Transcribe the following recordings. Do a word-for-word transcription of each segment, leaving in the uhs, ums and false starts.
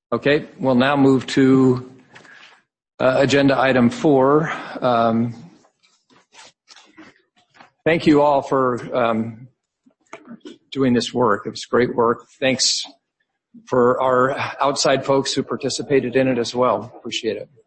Okay, we'll now move to uh, agenda item four. Um, thank you all for um, doing this work. It was great work. Thanks for our outside folks who participated in it as well. Appreciate it.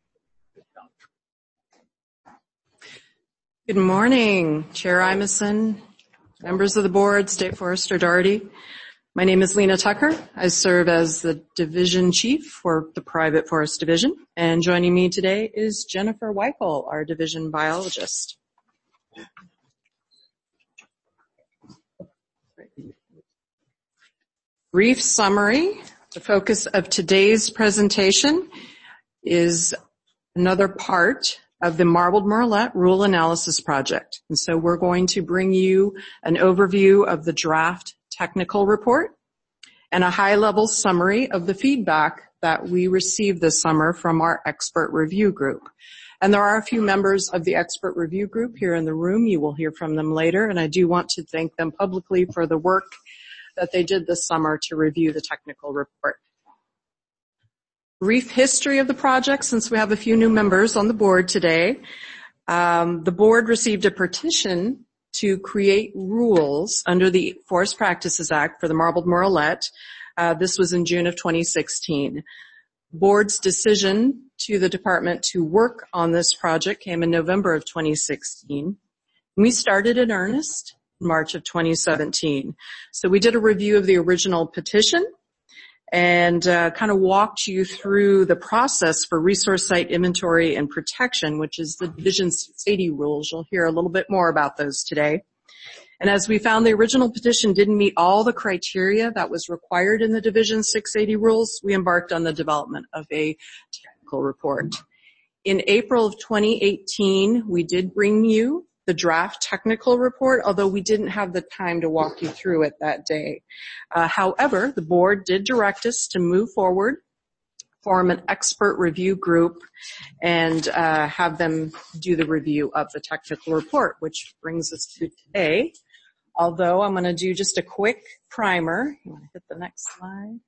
Good morning, Chair Imeson, members of the board, State Forester Daugherty. My name is Lena Tucker. I serve as the Division Chief for the Private Forest Division, and joining me today is Jennifer Weichel, our Division Biologist. Brief summary. The focus of today's presentation is another part of the Marbled Murrelet Rule Analysis Project. And so we're going to bring you an overview of the draft technical report and a high-level summary of the feedback that we received this summer from our expert review group. And there are a few members of the expert review group here in the room. You will hear from them later, and I do want to thank them publicly for the work that they did this summer to review the technical report. Brief history of the project, since we have a few new members on the board today. Um, the board received a petition to create rules under the Forest Practices Act for the Marbled Murrelet. Uh, this was in June of twenty sixteen. Board's decision to the department to work on this project came in November of twenty sixteen. We started in earnest in March of twenty seventeen. So we did a review of the original petition and uh, kind of walked you through the process for resource site inventory and protection, which is the Division six eighty rules. You'll hear a little bit more about those today. And as we found the original petition didn't meet all the criteria that was required in the Division six eighty rules, we embarked on the development of a technical report. In April of twenty eighteen, we did bring you the draft technical report, although we didn't have the time to walk you through it that day. Uh, however, the board did direct us to move forward, form an expert review group, and uh, have them do the review of the technical report, which brings us to today. Although I'm going to do just a quick primer. You want to hit the next slide?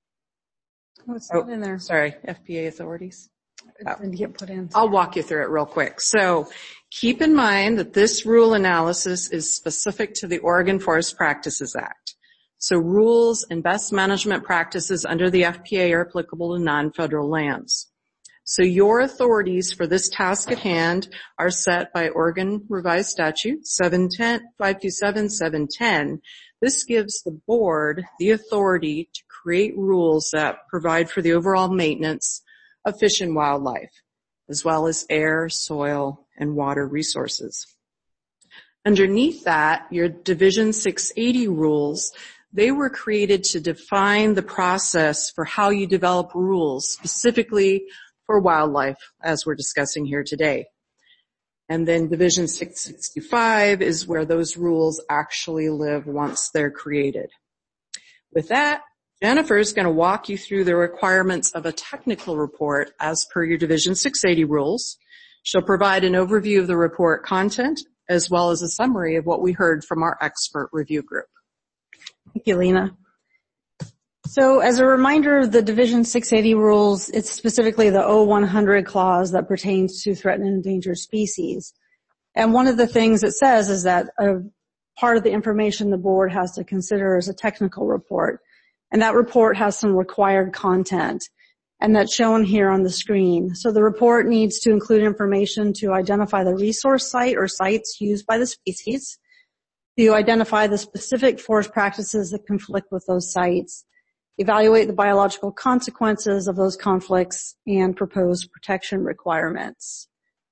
Oh, it's oh, not in there. Sorry, F P A authorities. It didn't get put in. I'll walk you through it real quick. So keep in mind that this rule analysis is specific to the Oregon Forest Practices Act. So rules and best management practices under the F P A are applicable to non-federal lands. So your authorities for this task at hand are set by Oregon Revised Statute five two seven seven ten. This gives the board the authority to create rules that provide for the overall maintenance of fish and wildlife, as well as air, soil, and water resources. Underneath that, your Division six eighty rules, they were created to define the process for how you develop rules, specifically for wildlife, as we're discussing here today. And then Division six sixty-five is where those rules actually live once they're created. With that, Jennifer is going to walk you through the requirements of a technical report as per your Division six eighty rules. She'll provide an overview of the report content as well as a summary of what we heard from our expert review group. Thank you, Lena. So as a reminder, the Division six eighty rules, it's specifically the O one hundred clause that pertains to threatened and endangered species. And one of the things it says is that a part of the information the board has to consider is a technical report. And that report has some required content, and that's shown here on the screen. So the report needs to include information to identify the resource site or sites used by the species, to identify the specific forest practices that conflict with those sites, evaluate the biological consequences of those conflicts, and propose protection requirements.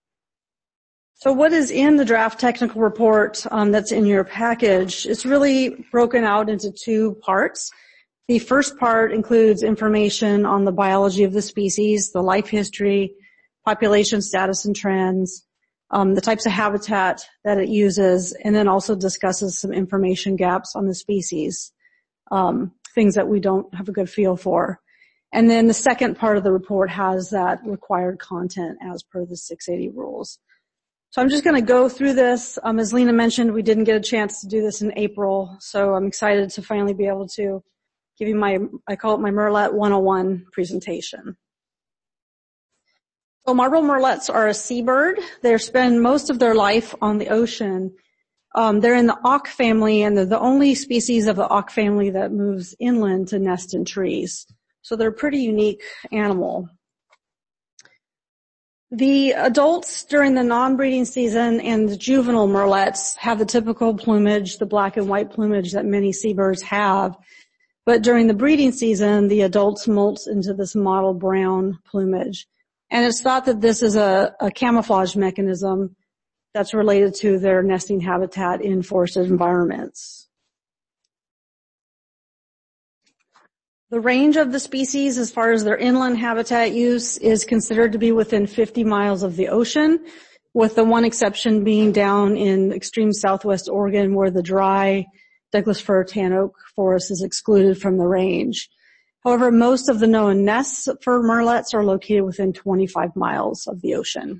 So what is in the draft technical report um, that's in your package? It's really broken out into two parts. The first part includes information on the biology of the species, the life history, population status and trends, um, the types of habitat that it uses, and then also discusses some information gaps on the species, um, things that we don't have a good feel for. And then the second part of the report has that required content as per the six eighty rules. So I'm just going to go through this. Um, as Lena mentioned, we didn't get a chance to do this in April, so I'm excited to finally be able to give you my, I call it my Murrelet one oh one presentation. So marble murrelets are a seabird. They spend most of their life on the ocean. Um, they're in the auk family, and they're the only species of the auk family that moves inland to nest in trees. So they're a pretty unique animal. The adults during the non-breeding season and the juvenile murrelets have the typical plumage, the black and white plumage that many seabirds have. But during the breeding season, the adults molt into this mottled brown plumage. And it's thought that this is a, a camouflage mechanism that's related to their nesting habitat in forested environments. The range of the species as far as their inland habitat use is considered to be within fifty miles of the ocean, with the one exception being down in extreme southwest Oregon where the dry Douglas fir tan oak forest is excluded from the range. However, most of the known nests for murrelets are located within twenty-five miles of the ocean.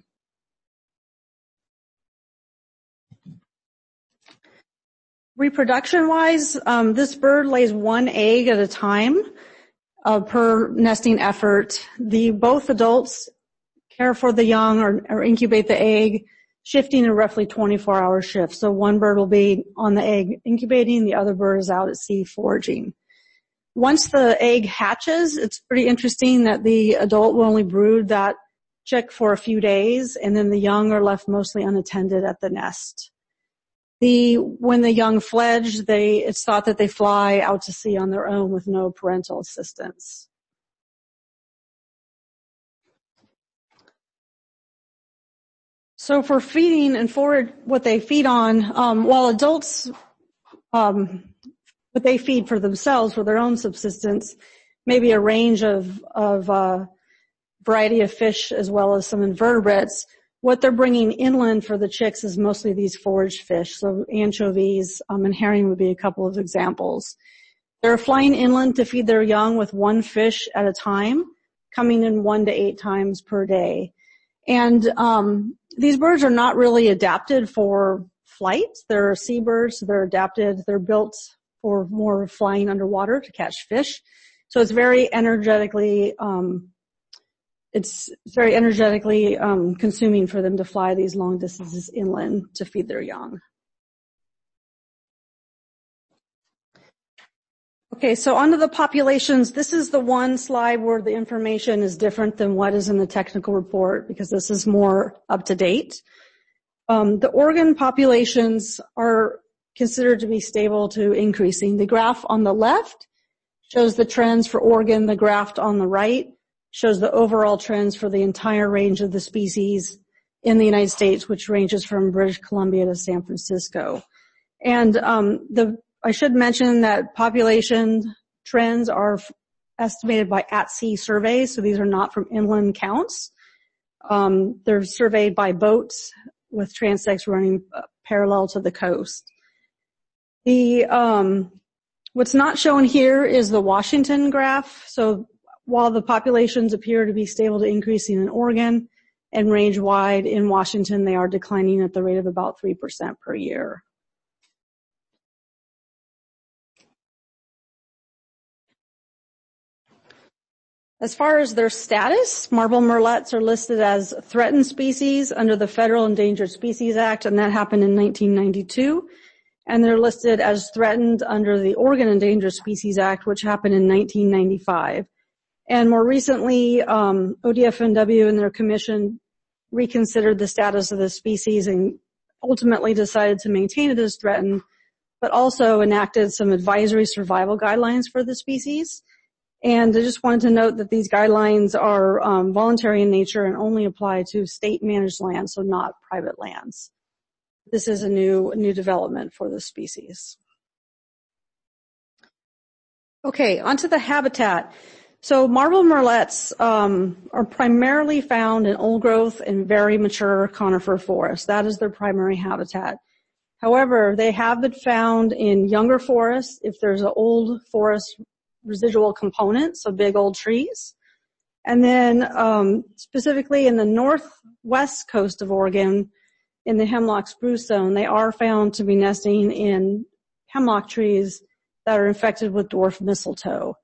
Reproduction-wise, um, this bird lays one egg at a time uh, per nesting effort. The both adults care for the young or, or incubate the egg, shifting in roughly twenty-four hour shifts. So one bird will be on the egg incubating, the other bird is out at sea foraging. Once the egg hatches, it's pretty interesting that the adult will only brood that chick for a few days, and then the young are left mostly unattended at the nest. The, when the young fledge, they, it's thought that they fly out to sea on their own with no parental assistance. So for feeding and forage, what they feed on, um, while adults, um, what they feed for themselves, for their own subsistence, maybe a range of, of, uh, variety of fish as well as some invertebrates. What they're bringing inland for the chicks is mostly these foraged fish. So anchovies, um, and herring would be a couple of examples. They're flying inland to feed their young with one fish at a time, coming in one to eight times per day. And, um, these birds are not really adapted for flight. They're seabirds. They're adapted. They're built for more flying underwater to catch fish. So it's very energetically, um, it's very energetically, um, consuming for them to fly these long distances inland to feed their young. Okay, so onto the populations. This is the one slide where the information is different than what is in the technical report because this is more up to date. Um, the Oregon populations are considered to be stable to increasing. The graph on the left shows the trends for Oregon. The graph on the right shows the overall trends for the entire range of the species in the United States, which ranges from British Columbia to San Francisco. And um, the I should mention that population trends are f- estimated by at-sea surveys, so these are not from inland counts. Um, they're surveyed by boats with transects running uh, parallel to the coast. The um, what's not shown here is the Washington graph. So while the populations appear to be stable to increasing in Oregon and range wide in Washington, they are declining at the rate of about three percent per year. As far as their status, marble murrelets are listed as threatened species under the Federal Endangered Species Act, and that happened in nineteen ninety-two. And they're listed as threatened under the Oregon Endangered Species Act, which happened in nineteen ninety-five. And more recently, um, O D F N W and their commission reconsidered the status of the species and ultimately decided to maintain it as threatened, but also enacted some advisory survival guidelines for the species. And I just wanted to note that these guidelines are um, voluntary in nature and only apply to state-managed lands, so not private lands. This is a new, new development for the species. Okay, onto the habitat. So marble murrelets um, are primarily found in old-growth and very mature conifer forests. That is their primary habitat. However, they have been found in younger forests if there's an old forest residual component, so big old trees. And then um, specifically in the northwest coast of Oregon, in the hemlock spruce zone, they are found to be nesting in hemlock trees that are infected with dwarf mistletoe.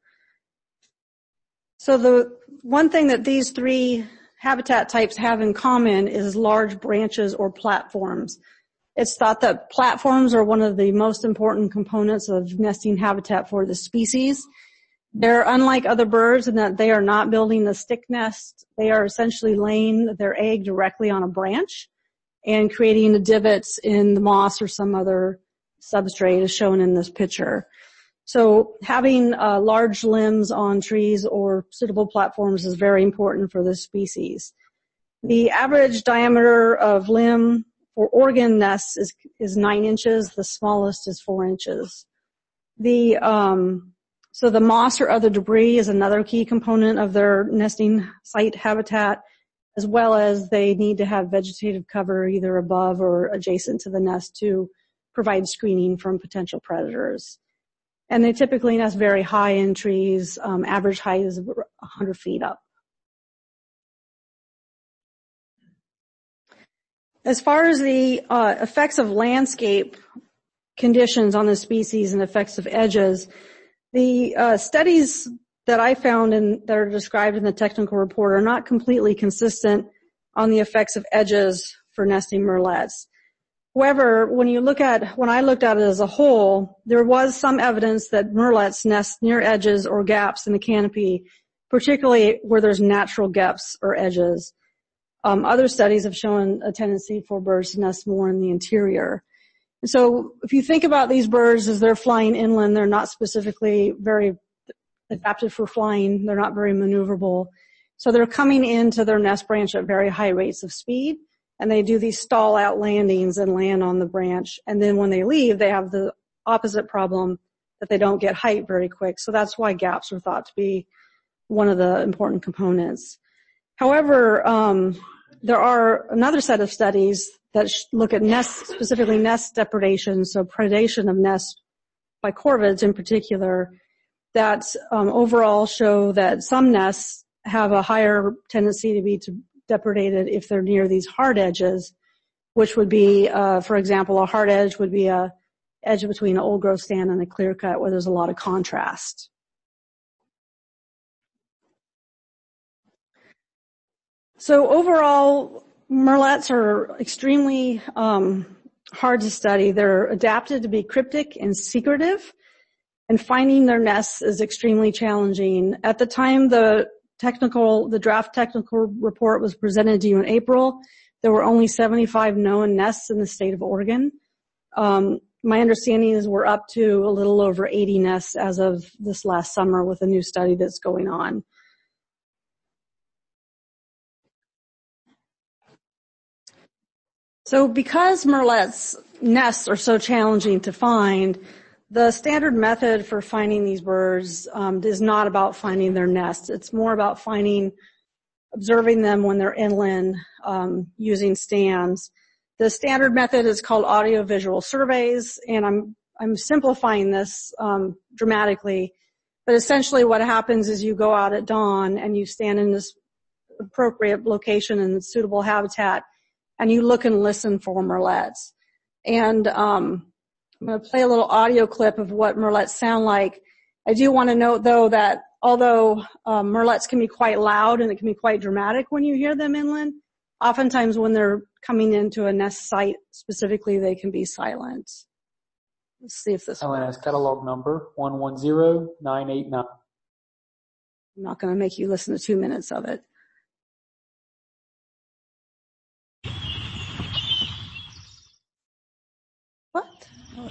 So the one thing that these three habitat types have in common is large branches or platforms. It's thought that platforms are one of the most important components of nesting habitat for the species. They're unlike other birds in that they are not building a stick nest. They are essentially laying their egg directly on a branch and creating the divots in the moss or some other substrate as shown in this picture. So having uh, large limbs on trees or suitable platforms is very important for this species. The average diameter of limb for organ nests is, is nine inches. The smallest is four inches. The, um, so the moss or other debris is another key component of their nesting site habitat, as well as they need to have vegetative cover either above or adjacent to the nest to provide screening from potential predators. And they typically nest very high in trees. Um, average height is one hundred feet up. As far as the uh, effects of landscape conditions on the species and effects of edges, the uh, studies that I found and that are described in the technical report are not completely consistent on the effects of edges for nesting murrelets. However, when you look at, when I looked at it as a whole, there was some evidence that murrelets nest near edges or gaps in the canopy, particularly where there's natural gaps or edges. Um, other studies have shown a tendency for birds to nest more in the interior. And so if you think about these birds as they're flying inland, they're not specifically very adapted for flying. They're not very maneuverable. So they're coming into their nest branch at very high rates of speed. And they do these stall out landings and land on the branch. And then when they leave, they have the opposite problem that they don't get height very quick. So that's why gaps are thought to be one of the important components. However, um, there are another set of studies that sh- look at nest, specifically nest depredation, so predation of nests by corvids in particular, that um, overall show that some nests have a higher tendency to be to depredated if they're near these hard edges, which would be, uh, for example, a hard edge would be a edge between an old growth stand and a clear cut where there's a lot of contrast. So overall, murrelets are extremely um, hard to study. They're adapted to be cryptic and secretive, and finding their nests is extremely challenging. At the time the technical, the draft technical report was presented to you in April, there were only seventy-five known nests in the state of Oregon. Um, my understanding is we're up to a little over eighty nests as of this last summer with a new study that's going on. So because murrelets' nests are so challenging to find, the standard method for finding these birds um, is not about finding their nests. It's more about finding, observing them when they're inland um, using stands. The standard method is called audiovisual surveys, and I'm I'm simplifying this um, dramatically. But essentially, what happens is you go out at dawn and you stand in this appropriate location and suitable habitat, and you look and listen for murrelets. And um, I'm going to play a little audio clip of what murrelets sound like. I do want to note, though, that although um, murrelets can be quite loud and it can be quite dramatic when you hear them inland, oftentimes when they're coming into a nest site specifically, they can be silent. Let's see if this L N S catalog number one one zero nine eight nine. I'm not going to make you listen to two minutes of it. What? Oh.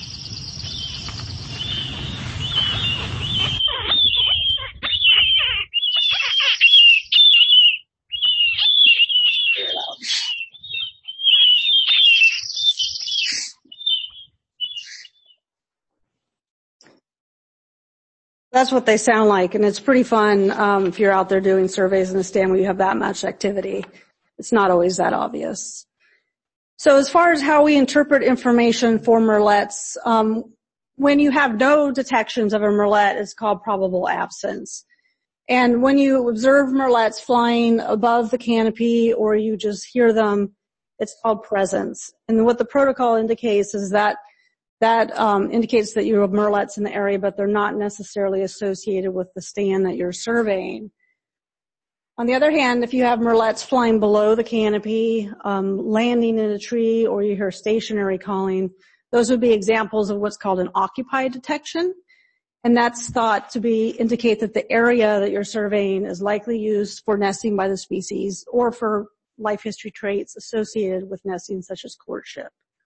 That's what they sound like, and it's pretty fun um, if you're out there doing surveys in a stand where you have that much activity. It's not always that obvious. So as far as how we interpret information for murrelets, um, when you have no detections of a murrelet, it's called probable absence. And when you observe murrelets flying above the canopy or you just hear them, it's called presence. And what the protocol indicates is that That um, indicates that you have murrelets in the area, but they're not necessarily associated with the stand that you're surveying. On the other hand, if you have murrelets flying below the canopy, um, landing in a tree, or you hear stationary calling, those would be examples of what's called an occupied detection. And that's thought to be indicate that the area that you're surveying is likely used for nesting by the species or for life history traits associated with nesting, such as courtship.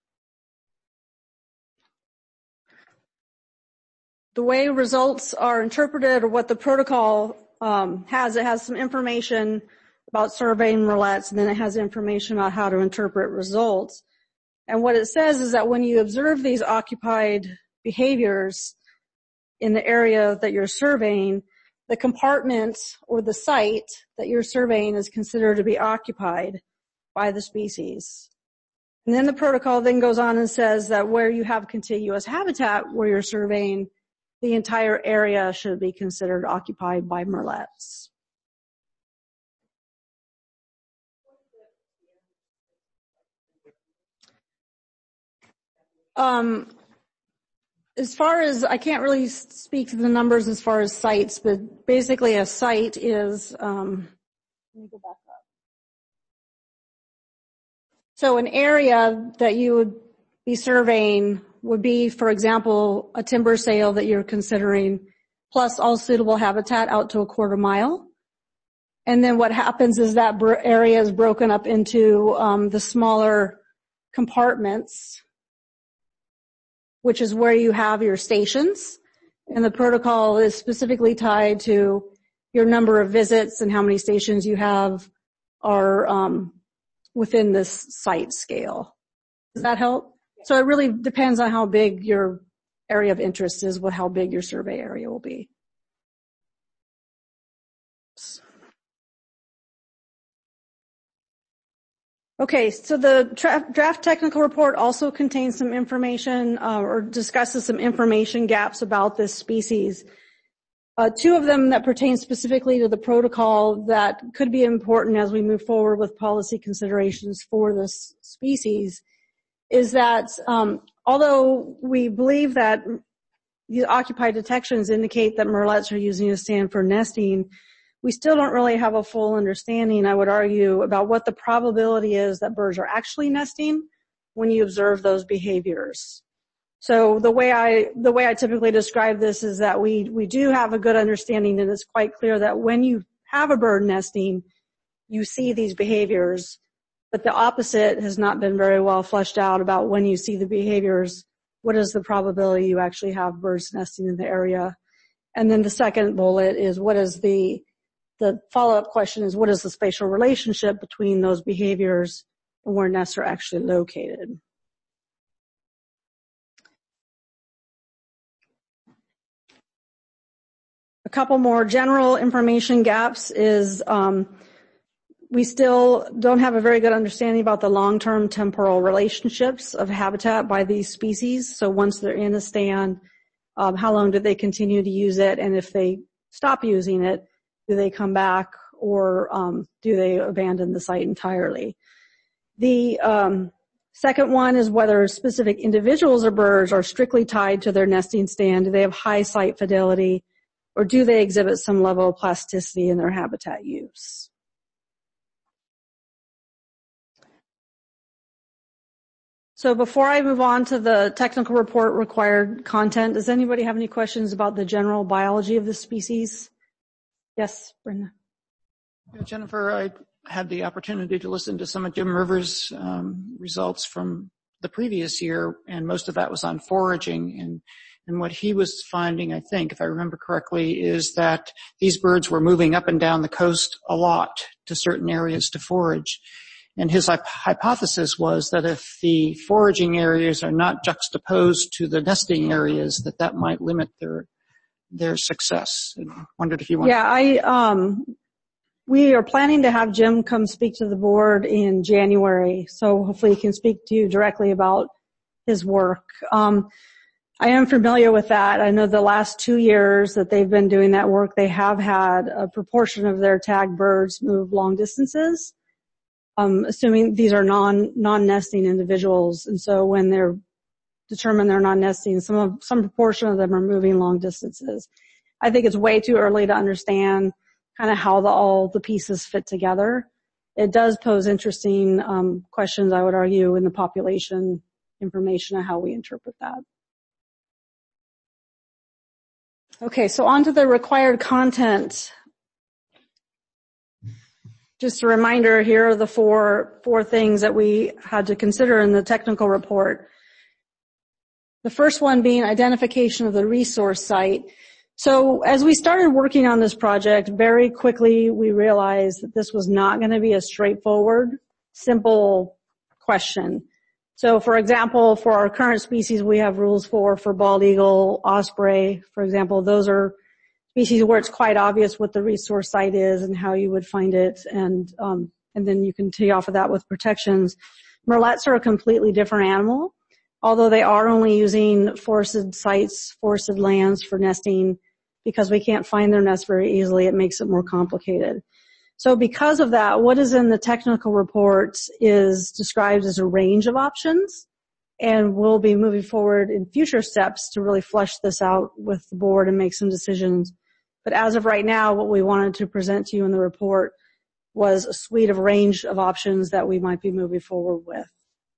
The way results are interpreted, or what the protocol um, has, it has some information about surveying murrelets, and then it has information about how to interpret results. And what it says is that when you observe these occupied behaviors in the area that you're surveying, the compartment or the site that you're surveying is considered to be occupied by the species. And then the protocol then goes on and says that where you have contiguous habitat where you're surveying, the entire area should be considered occupied by murrelets. Um, as far as, I can't really speak to the numbers as far as sites, but basically a site is, um, let me go back up. So an area that you would be surveying would be, for example, a timber sale that you're considering, plus all suitable habitat out to a quarter mile. And then what happens is that area is broken up into um, the smaller compartments, which is where you have your stations. And the protocol is specifically tied to your number of visits and how many stations you have are um, within this site scale. Does that help? So it really depends on how big your area of interest is, with how big your survey area will be. Okay, so the draft technical report also contains some information uh, or discusses some information gaps about this species. Uh, two of them that pertain specifically to the protocol that could be important as we move forward with policy considerations for this species is that um, although we believe that the occupied detections indicate that murrelets are using a stand for nesting, we still don't really have a full understanding, I would argue, about what the probability is that birds are actually nesting when you observe those behaviors. So the way I, the way I typically describe this is that we, we do have a good understanding, and it's quite clear that when you have a bird nesting, you see these behaviors, but the opposite has not been very well fleshed out about when you see the behaviors, what is the probability you actually have birds nesting in the area? And then the second bullet is what is the The follow-up question is, what is the spatial relationship between those behaviors and where nests are actually located? A couple more general information gaps is um, we still don't have a very good understanding about the long-term temporal relationships of habitat by these species. So once they're in a stand, um, how long do they continue to use it? And if they stop using it, do they come back, or um, do they abandon the site entirely? The um, second one is whether specific individuals or birds are strictly tied to their nesting stand. Do they have high site fidelity, or do they exhibit some level of plasticity in their habitat use? So before I move on to the technical report required content, does anybody have any questions about the general biology of the species? Yes, Brenda. Yeah, Jennifer, I had the opportunity to listen to some of Jim Rivers' um, results from the previous year, and most of that was on foraging. And, and what he was finding, I think, if I remember correctly, is that these birds were moving up and down the coast a lot to certain areas to forage. And his hypothesis was that if the foraging areas are not juxtaposed to the nesting areas, that that might limit their their success. And wondered if you want. Yeah, I um, we are planning to have Jim come speak to the board in January, so hopefully he can speak to you directly about his work. Um, I am familiar with that. I know the last two years that they've been doing that work, they have had a proportion of their tagged birds move long distances, um, assuming these are non non nesting individuals, and so when they're determine they're not nesting. Some of, some proportion of them are moving long distances. I think it's way too early to understand kind of how the, all the pieces fit together. It does pose interesting um, questions, I would argue, in the population information and how we interpret that. Okay, so on to the required content. Just a reminder, here are the four, four things that we had to consider in the technical report. The first one being identification of the resource site. So as we started working on this project, very quickly we realized that this was not going to be a straightforward, simple question. So for example, for our current species, we have rules for, for bald eagle, osprey, for example. Those are species where it's quite obvious what the resource site is and how you would find it, and um, and then you can tee off of that with protections. Murrelets are a completely different animal. Although they are only using forested sites, forested lands for nesting, because we can't find their nests very easily, it makes it more complicated. So because of that, what is in the technical report is described as a range of options, and we'll be moving forward in future steps to really flesh this out with the board and make some decisions. But as of right now, what we wanted to present to you in the report was a suite of range of options that we might be moving forward with.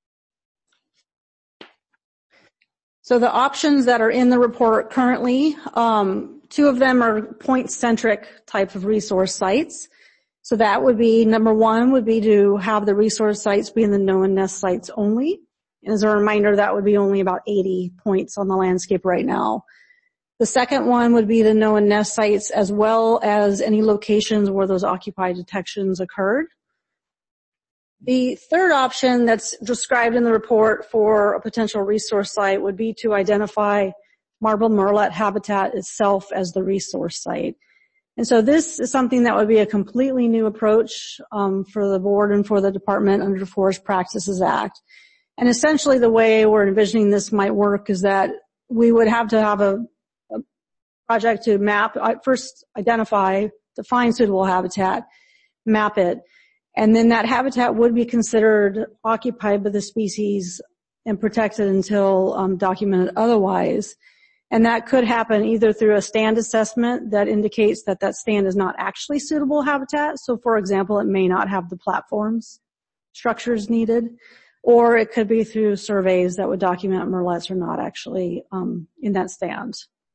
So the options that are in the report currently, um, two of them are point-centric type of resource sites. So that would be, number one would be to have the resource sites be in the known nest sites only. And as a reminder, that would be only about eighty points on the landscape right now. The second one would be the known nest sites as well as any locations where those occupied detections occurred. The third option that's described in the report for a potential resource site would be to identify marbled murrelet habitat itself as the resource site. And so this is something that would be a completely new approach um, for the board and for the department under the Forest Practices Act. And essentially the way we're envisioning this might work is that we would have to have a, a project to map, first identify, define suitable habitat, map it, and then that habitat would be considered occupied by the species and protected until um, documented otherwise. And that could happen either through a stand assessment that indicates that that stand is not actually suitable habitat. So for example, it may not have the platforms structures needed, or it could be through surveys that would document murrelets are not actually um, in that stand.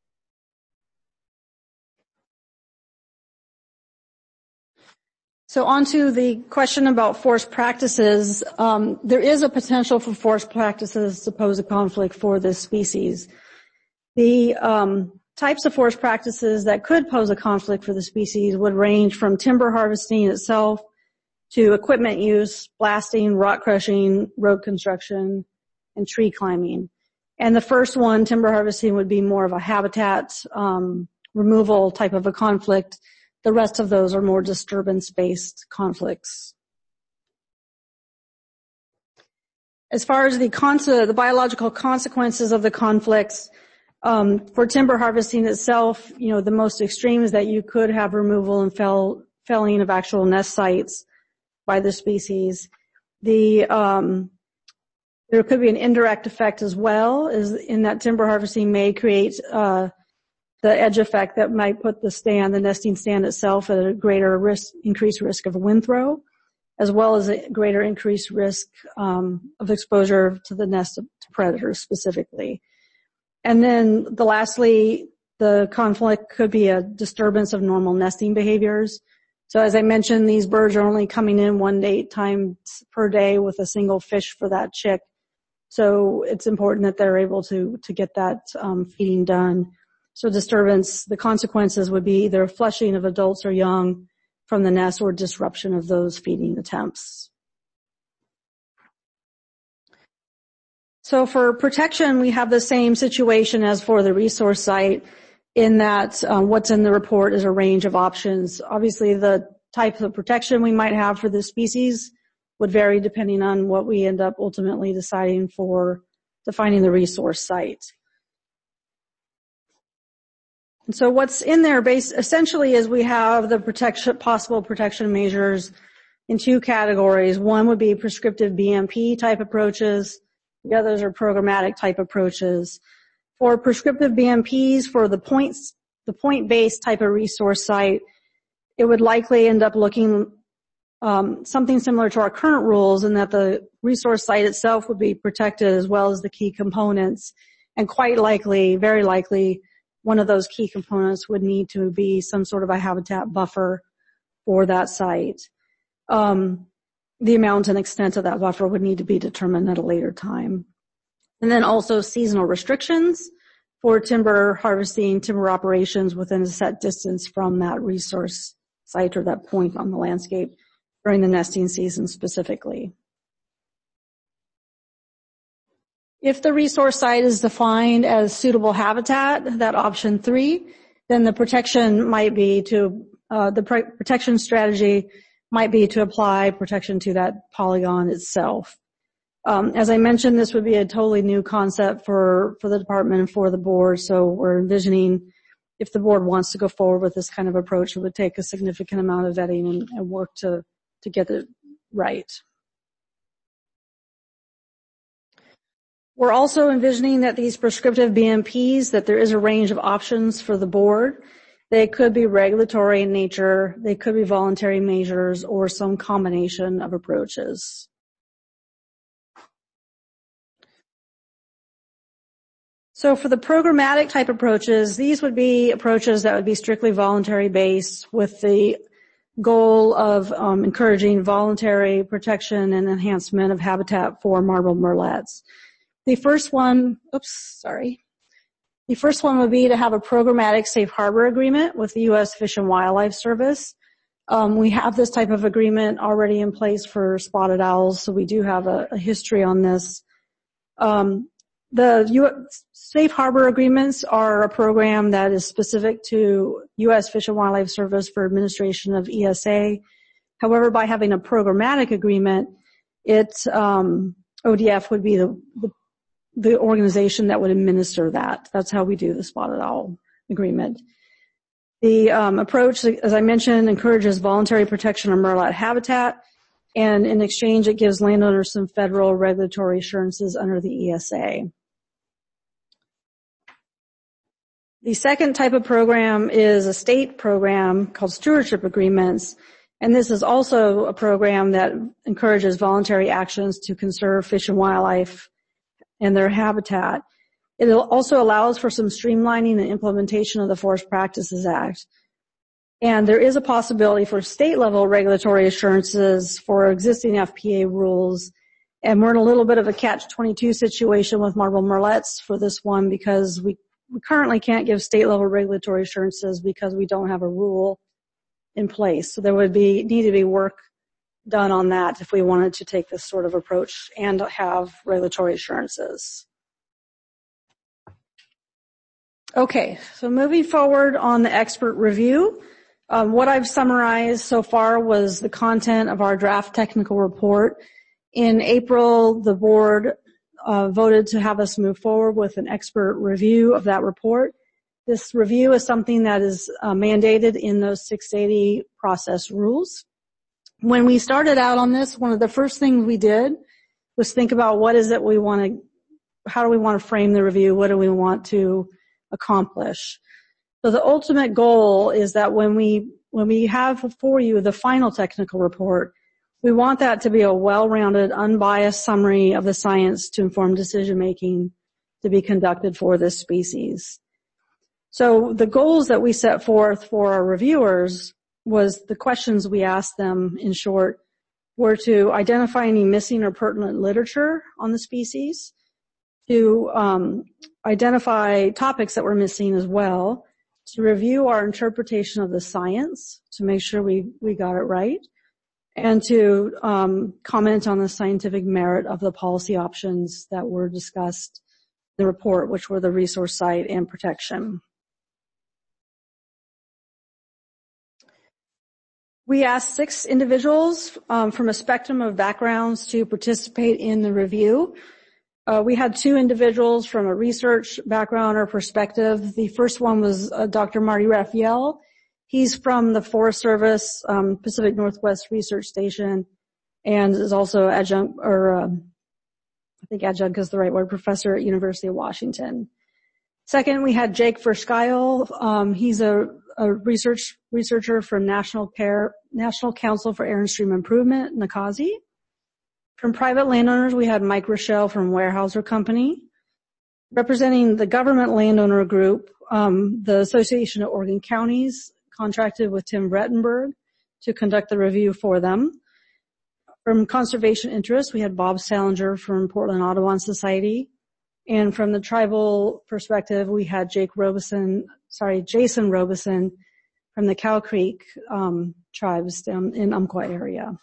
So on to the question about forest practices. Um, there is a potential for forest practices to pose a conflict for this species. The um, types of forest practices that could pose a conflict for the species would range from timber harvesting itself to equipment use, blasting, rock crushing, road construction, and tree climbing. And the first one, timber harvesting, would be more of a habitat um, removal type of a conflict. The rest of those are more disturbance-based conflicts. As far as the, cons- the biological consequences of the conflicts, um, for timber harvesting itself, you know, the most extreme is that you could have removal and fell, felling of actual nest sites by the species. The um, there could be an indirect effect as well, is in that timber harvesting may create uh, the edge effect that might put the stand, the nesting stand itself, at a greater risk, increased risk of wind throw, as well as a greater increased risk um, of exposure to the nest of to predators specifically. And then the lastly, the conflict could be a disturbance of normal nesting behaviors. So as I mentioned, these birds are only coming in one to eight times per day with a single fish for that chick. So it's important that they're able to, to get that um, feeding done. So disturbance, the consequences would be either flushing of adults or young from the nest or disruption of those feeding attempts. So for protection, we have the same situation as for the resource site in that um, what's in the report is a range of options. Obviously, the type of protection we might have for this species would vary depending on what we end up ultimately deciding for defining the resource site. And so what's in there base, essentially is we have the protection, possible protection measures in two categories. One would be prescriptive B M P type approaches, The others are programmatic type approaches. For prescriptive B M Ps, for the points, the point-based type of resource site, it would likely end up looking um, something similar to our current rules, in that the resource site itself would be protected as well as the key components, and quite likely, very likely, one of those key components would need to be some sort of a habitat buffer for that site. Um, the amount and extent of that buffer would need to be determined at a later time. And then also seasonal restrictions for timber harvesting, timber operations within a set distance from that resource site or that point on the landscape during the nesting season specifically. If the resource site is defined as suitable habitat, that option three, then the protection might be to, uh, the pr- protection strategy might be to apply protection to that polygon itself. Um, as I mentioned, this would be a totally new concept for, for the department and for the board, so we're envisioning if the board wants to go forward with this kind of approach, it would take a significant amount of vetting and, and work to, to get it right. We're also envisioning that these prescriptive B M Ps, that there is a range of options for the board. They could be regulatory in nature, they could be voluntary measures, or some combination of approaches. So for the programmatic type approaches, these would be approaches that would be strictly voluntary based, with the goal of um, encouraging voluntary protection and enhancement of habitat for marbled murrelets. The first one, oops, sorry. The first one would be to have a programmatic safe harbor agreement with the U S Fish and Wildlife Service. Um, we have this type of agreement already in place for spotted owls, so we do have a, a history on this. Um, the U S Safe Harbor Agreements are a program that is specific to U S Fish and Wildlife Service for administration of E S A. However, by having a programmatic agreement, it um, O D F would be the, the the organization that would administer that. That's how we do the spotted owl agreement. The um, approach, as I mentioned, encourages voluntary protection of murrelet habitat, and in exchange it gives landowners some federal regulatory assurances under the E S A. The second type of program is a state program called stewardship agreements, and this is also a program that encourages voluntary actions to conserve fish and wildlife and their habitat. It also allows for some streamlining and implementation of the Forest Practices Act. And there is a possibility for state-level regulatory assurances for existing F P A rules. And we're in a little bit of a catch twenty-two situation with marbled murrelets for this one, because we, we currently can't give state-level regulatory assurances because we don't have a rule in place. So there would be need to be work done on that if we wanted to take this sort of approach and have regulatory assurances. Okay, so moving forward on the expert review, um, what I've summarized so far was the content of our draft technical report. In April, the board uh, voted to have us move forward with an expert review of that report. This review is something that is uh, mandated in those six eighty process rules. When we started out on this, one of the first things we did was think about what is it we want to, how do we want to frame the review, what do we want to accomplish. So the ultimate goal is that when we, when we have for you the final technical report, we want that to be a well-rounded, unbiased summary of the science to inform decision-making to be conducted for this species. So the goals that we set forth for our reviewers was the questions we asked them, in short, were to identify any missing or pertinent literature on the species, to um, identify topics that were missing as well, to review our interpretation of the science to make sure we, we got it right, and to um, comment on the scientific merit of the policy options that were discussed in the report, which were the resource site and protection. We asked six individuals um, from a spectrum of backgrounds to participate in the review. Uh, we had two individuals from a research background or perspective. The first one was uh, Doctor Marty Raphael. He's from the Forest Service um, Pacific Northwest Research Station, and is also adjunct or um, I think adjunct is the right word, professor at University of Washington. Second, we had Jake Verschuyl. Um, he's a, a research researcher from National Care, National Council for Air and Stream Improvement, N C A S I. From private landowners, we had Mike Rochelle from Weyerhaeuser Company. Representing the government landowner group, um, the Association of Oregon Counties contracted with Tim Brettenberg to conduct the review for them. From conservation interests, we had Bob Salinger from Portland Audubon Society. And from the tribal perspective, we had Jake Robeson, sorry, Jason Robeson from the Cow Creek um, tribes down in Umpqua area.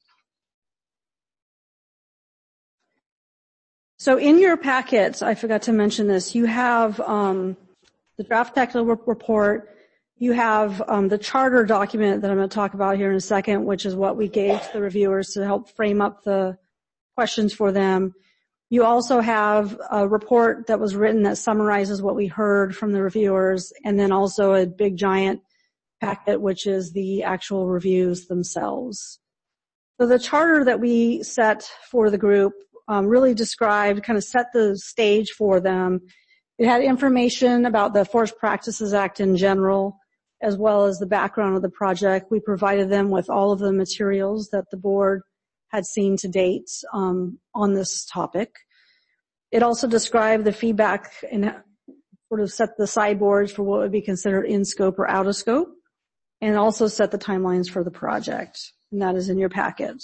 So in your packets, I forgot to mention this, you have um, the draft technical report, you have um, the charter document that I'm going to talk about here in a second, which is what we gave to the reviewers to help frame up the questions for them. You also have a report that was written that summarizes what we heard from the reviewers, and then also a big giant packet, which is the actual reviews themselves. So the charter that we set for the group um, really described, kind of set the stage for them. It had information about the Forest Practices Act in general, as well as the background of the project. We provided them with all of the materials that the board had seen to date um, on this topic. It also described the feedback and sort of set the sideboards for what would be considered in scope or out of scope, and also set the timelines for the project, and that is in your packet.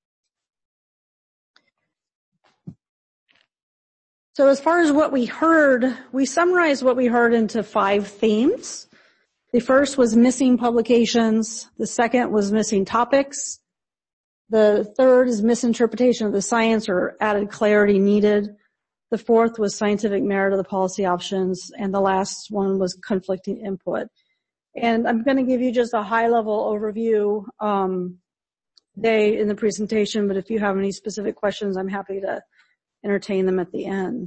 So as far as what we heard, we summarized what we heard into five themes. The first was missing publications. The second was missing topics. The third is misinterpretation of the science or added clarity needed. The fourth was scientific merit of the policy options. And the last one was conflicting input. And I'm going to give you just a high-level overview um, today in the presentation, but if you have any specific questions, I'm happy to entertain them at the end.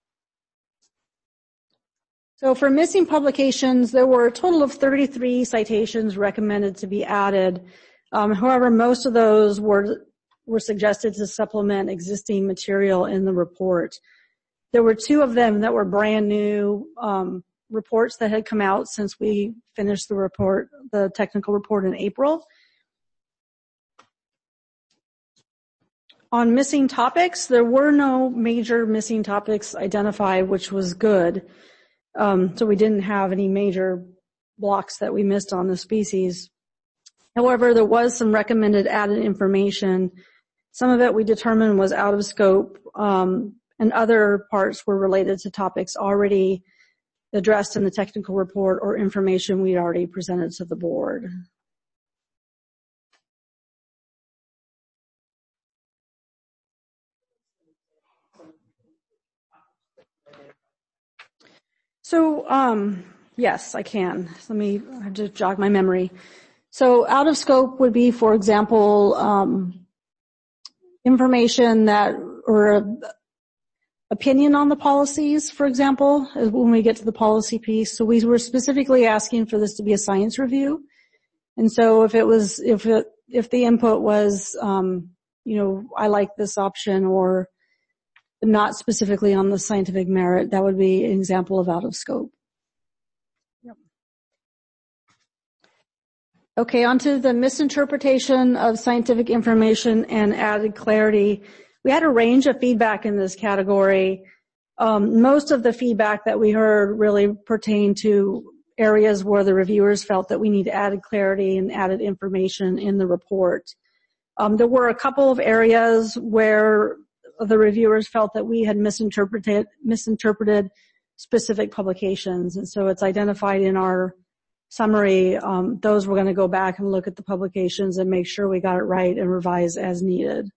So for missing publications, there were a total of thirty-three citations recommended to be added. Um, however, most of those were, were suggested to supplement existing material in the report. There were two of them that were brand new um, reports that had come out since we finished the report, the technical report in April. On missing topics, there were no major missing topics identified, which was good. Um, so we didn't have any major blocks that we missed on the species. However, there was some recommended added information. Some of it we determined was out of scope, um, and other parts were related to topics already addressed in the technical report or information we'd already presented to the board. So, um, yes, I can. Let me I have to jog my memory. So out of scope would be, for example, um, information that, or a, opinion on the policies, for example, when we get to the policy piece. So we were specifically asking for this to be a science review. And so if it was, if it, if the input was, um, you know, I like this option, or not specifically on the scientific merit, that would be an example of out of scope. Yep. Okay, on to the misinterpretation of scientific information and added clarity. We had a range of feedback in this category. Um, most of the feedback that we heard really pertained to areas where the reviewers felt that we need added clarity and added information in the report. Um, there were a couple of areas where the reviewers felt that we had misinterpreted misinterpreted specific publications, and so it's identified in our summary. Um, those we're going to go back and look at the publications and make sure we got it right and revise as needed.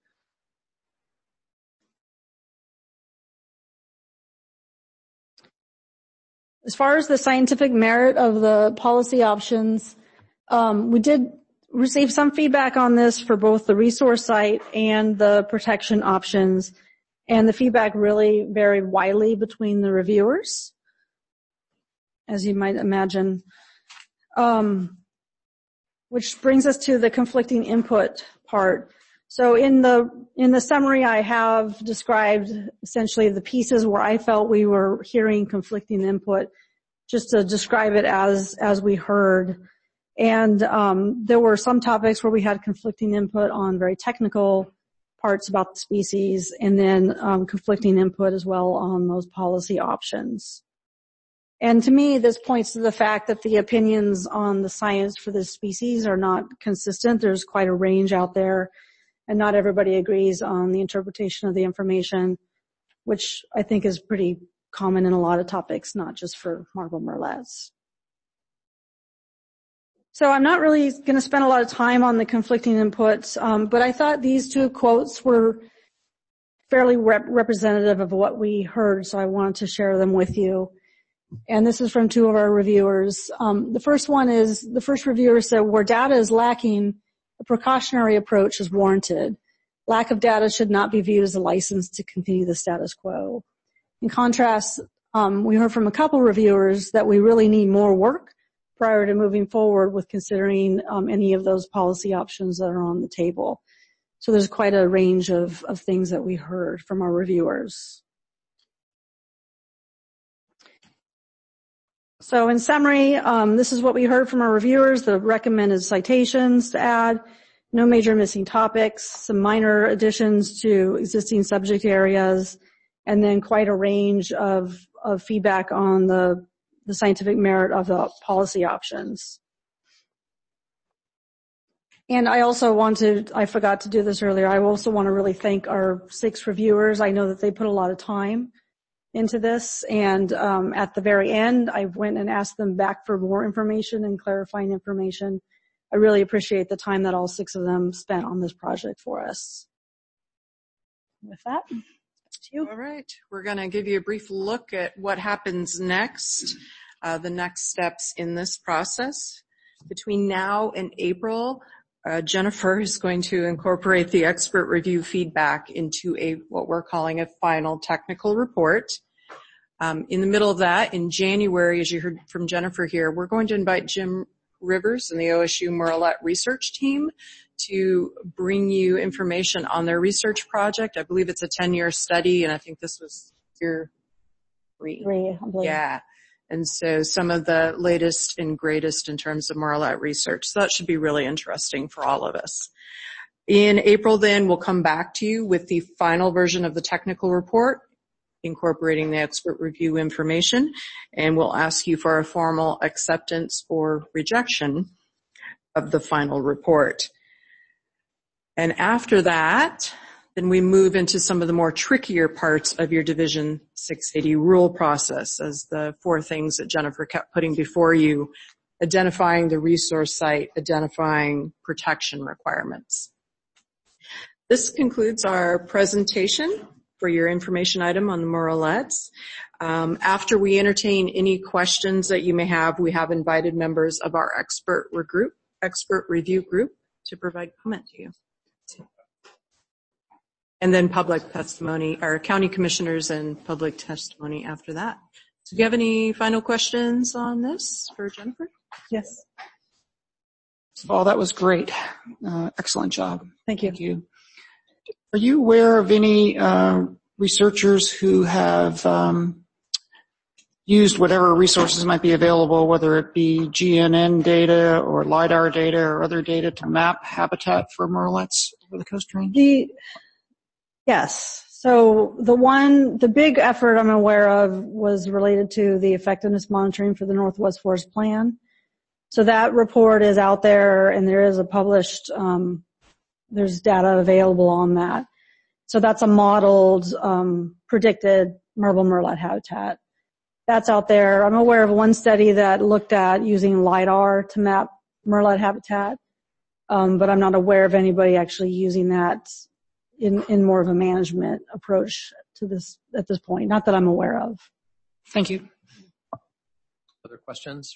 As far as the scientific merit of the policy options, um, we did receive some feedback on this for both the resource site and the protection options, and the feedback really varied widely between the reviewers, as you might imagine. Um, which brings us to the conflicting input part. So in the, in the summary, I have described essentially the pieces where I felt we were hearing conflicting input, just to describe it as, as we heard. And, um, there were some topics where we had conflicting input on very technical parts about the species, and then, um, conflicting input as well on those policy options. And to me, this points to the fact that the opinions on the science for this species are not consistent. There's quite a range out there, and not everybody agrees on the interpretation of the information, which I think is pretty common in a lot of topics, not just for marbled murrelets. So I'm not really going to spend a lot of time on the conflicting inputs, um, but I thought these two quotes were fairly rep- representative of what we heard, so I wanted to share them with you. And this is from two of our reviewers. Um, the first one is, the first reviewer said, where data is lacking, a precautionary approach is warranted. Lack of data should not be viewed as a license to continue the status quo. In contrast, um, we heard from a couple reviewers that we really need more work prior to moving forward with considering um, any of those policy options that are on the table. So there's quite a range of, of things that we heard from our reviewers. So in summary, um, this is what we heard from our reviewers: the recommended citations to add, no major missing topics, some minor additions to existing subject areas, and then quite a range of, of feedback on the, the scientific merit of the policy options. And I also wanted, I forgot to do this earlier, I also want to really thank our six reviewers. I know that they put a lot of time into this, and um, at the very end, I went and asked them back for more information and clarifying information. I really appreciate the time that all six of them spent on this project for us. With that, to you. All right. We're going to give you a brief look at what happens next, uh, the next steps in this process. Between now and April, uh, Jennifer is going to incorporate the expert review feedback into a what we're calling a final technical report. Um, in the middle of that, in January, as you heard from Jennifer here, we're going to invite Jim Rivers and the O S U Murrelet research team to bring you information on their research project. I believe it's a ten-year study, and I think this was year three. Three, I believe. Yeah. And so some of the latest and greatest in terms of Murrelet research. So that should be really interesting for all of us. In April, then, we'll come back to you with the final version of the technical report, incorporating the expert review information, and we'll ask you for a formal acceptance or rejection of the final report. And after that, then we move into some of the more trickier parts of your Division six eighty rule process as the four things that Jennifer kept putting before you: identifying the resource site, identifying protection requirements. This concludes our presentation for your information item on the murrelets. Um, after we entertain any questions that you may have, we have invited members of our expert group, expert review group to provide comment to you. And then public testimony, or county commissioners and public testimony after that. So do you have any final questions on this for Jennifer? Yes. Oh, that was great. Uh, excellent job. Thank you. Thank you. Are you aware of any uh, researchers who have um, used whatever resources might be available, whether it be G N N data or LIDAR data or other data, to map habitat for murrelets over the Coast Range? The, yes. So the one, the big effort I'm aware of was related to the effectiveness monitoring for the Northwest Forest Plan. So that report is out there, and there is a published, um, there's data available on that. So that's a modeled, um, predicted marbled murrelet habitat. That's out there. I'm aware of one study that looked at using LIDAR to map murrelet habitat, um, but I'm not aware of anybody actually using that in, in more of a management approach to this at this point. Not that I'm aware of. Thank you. Other questions?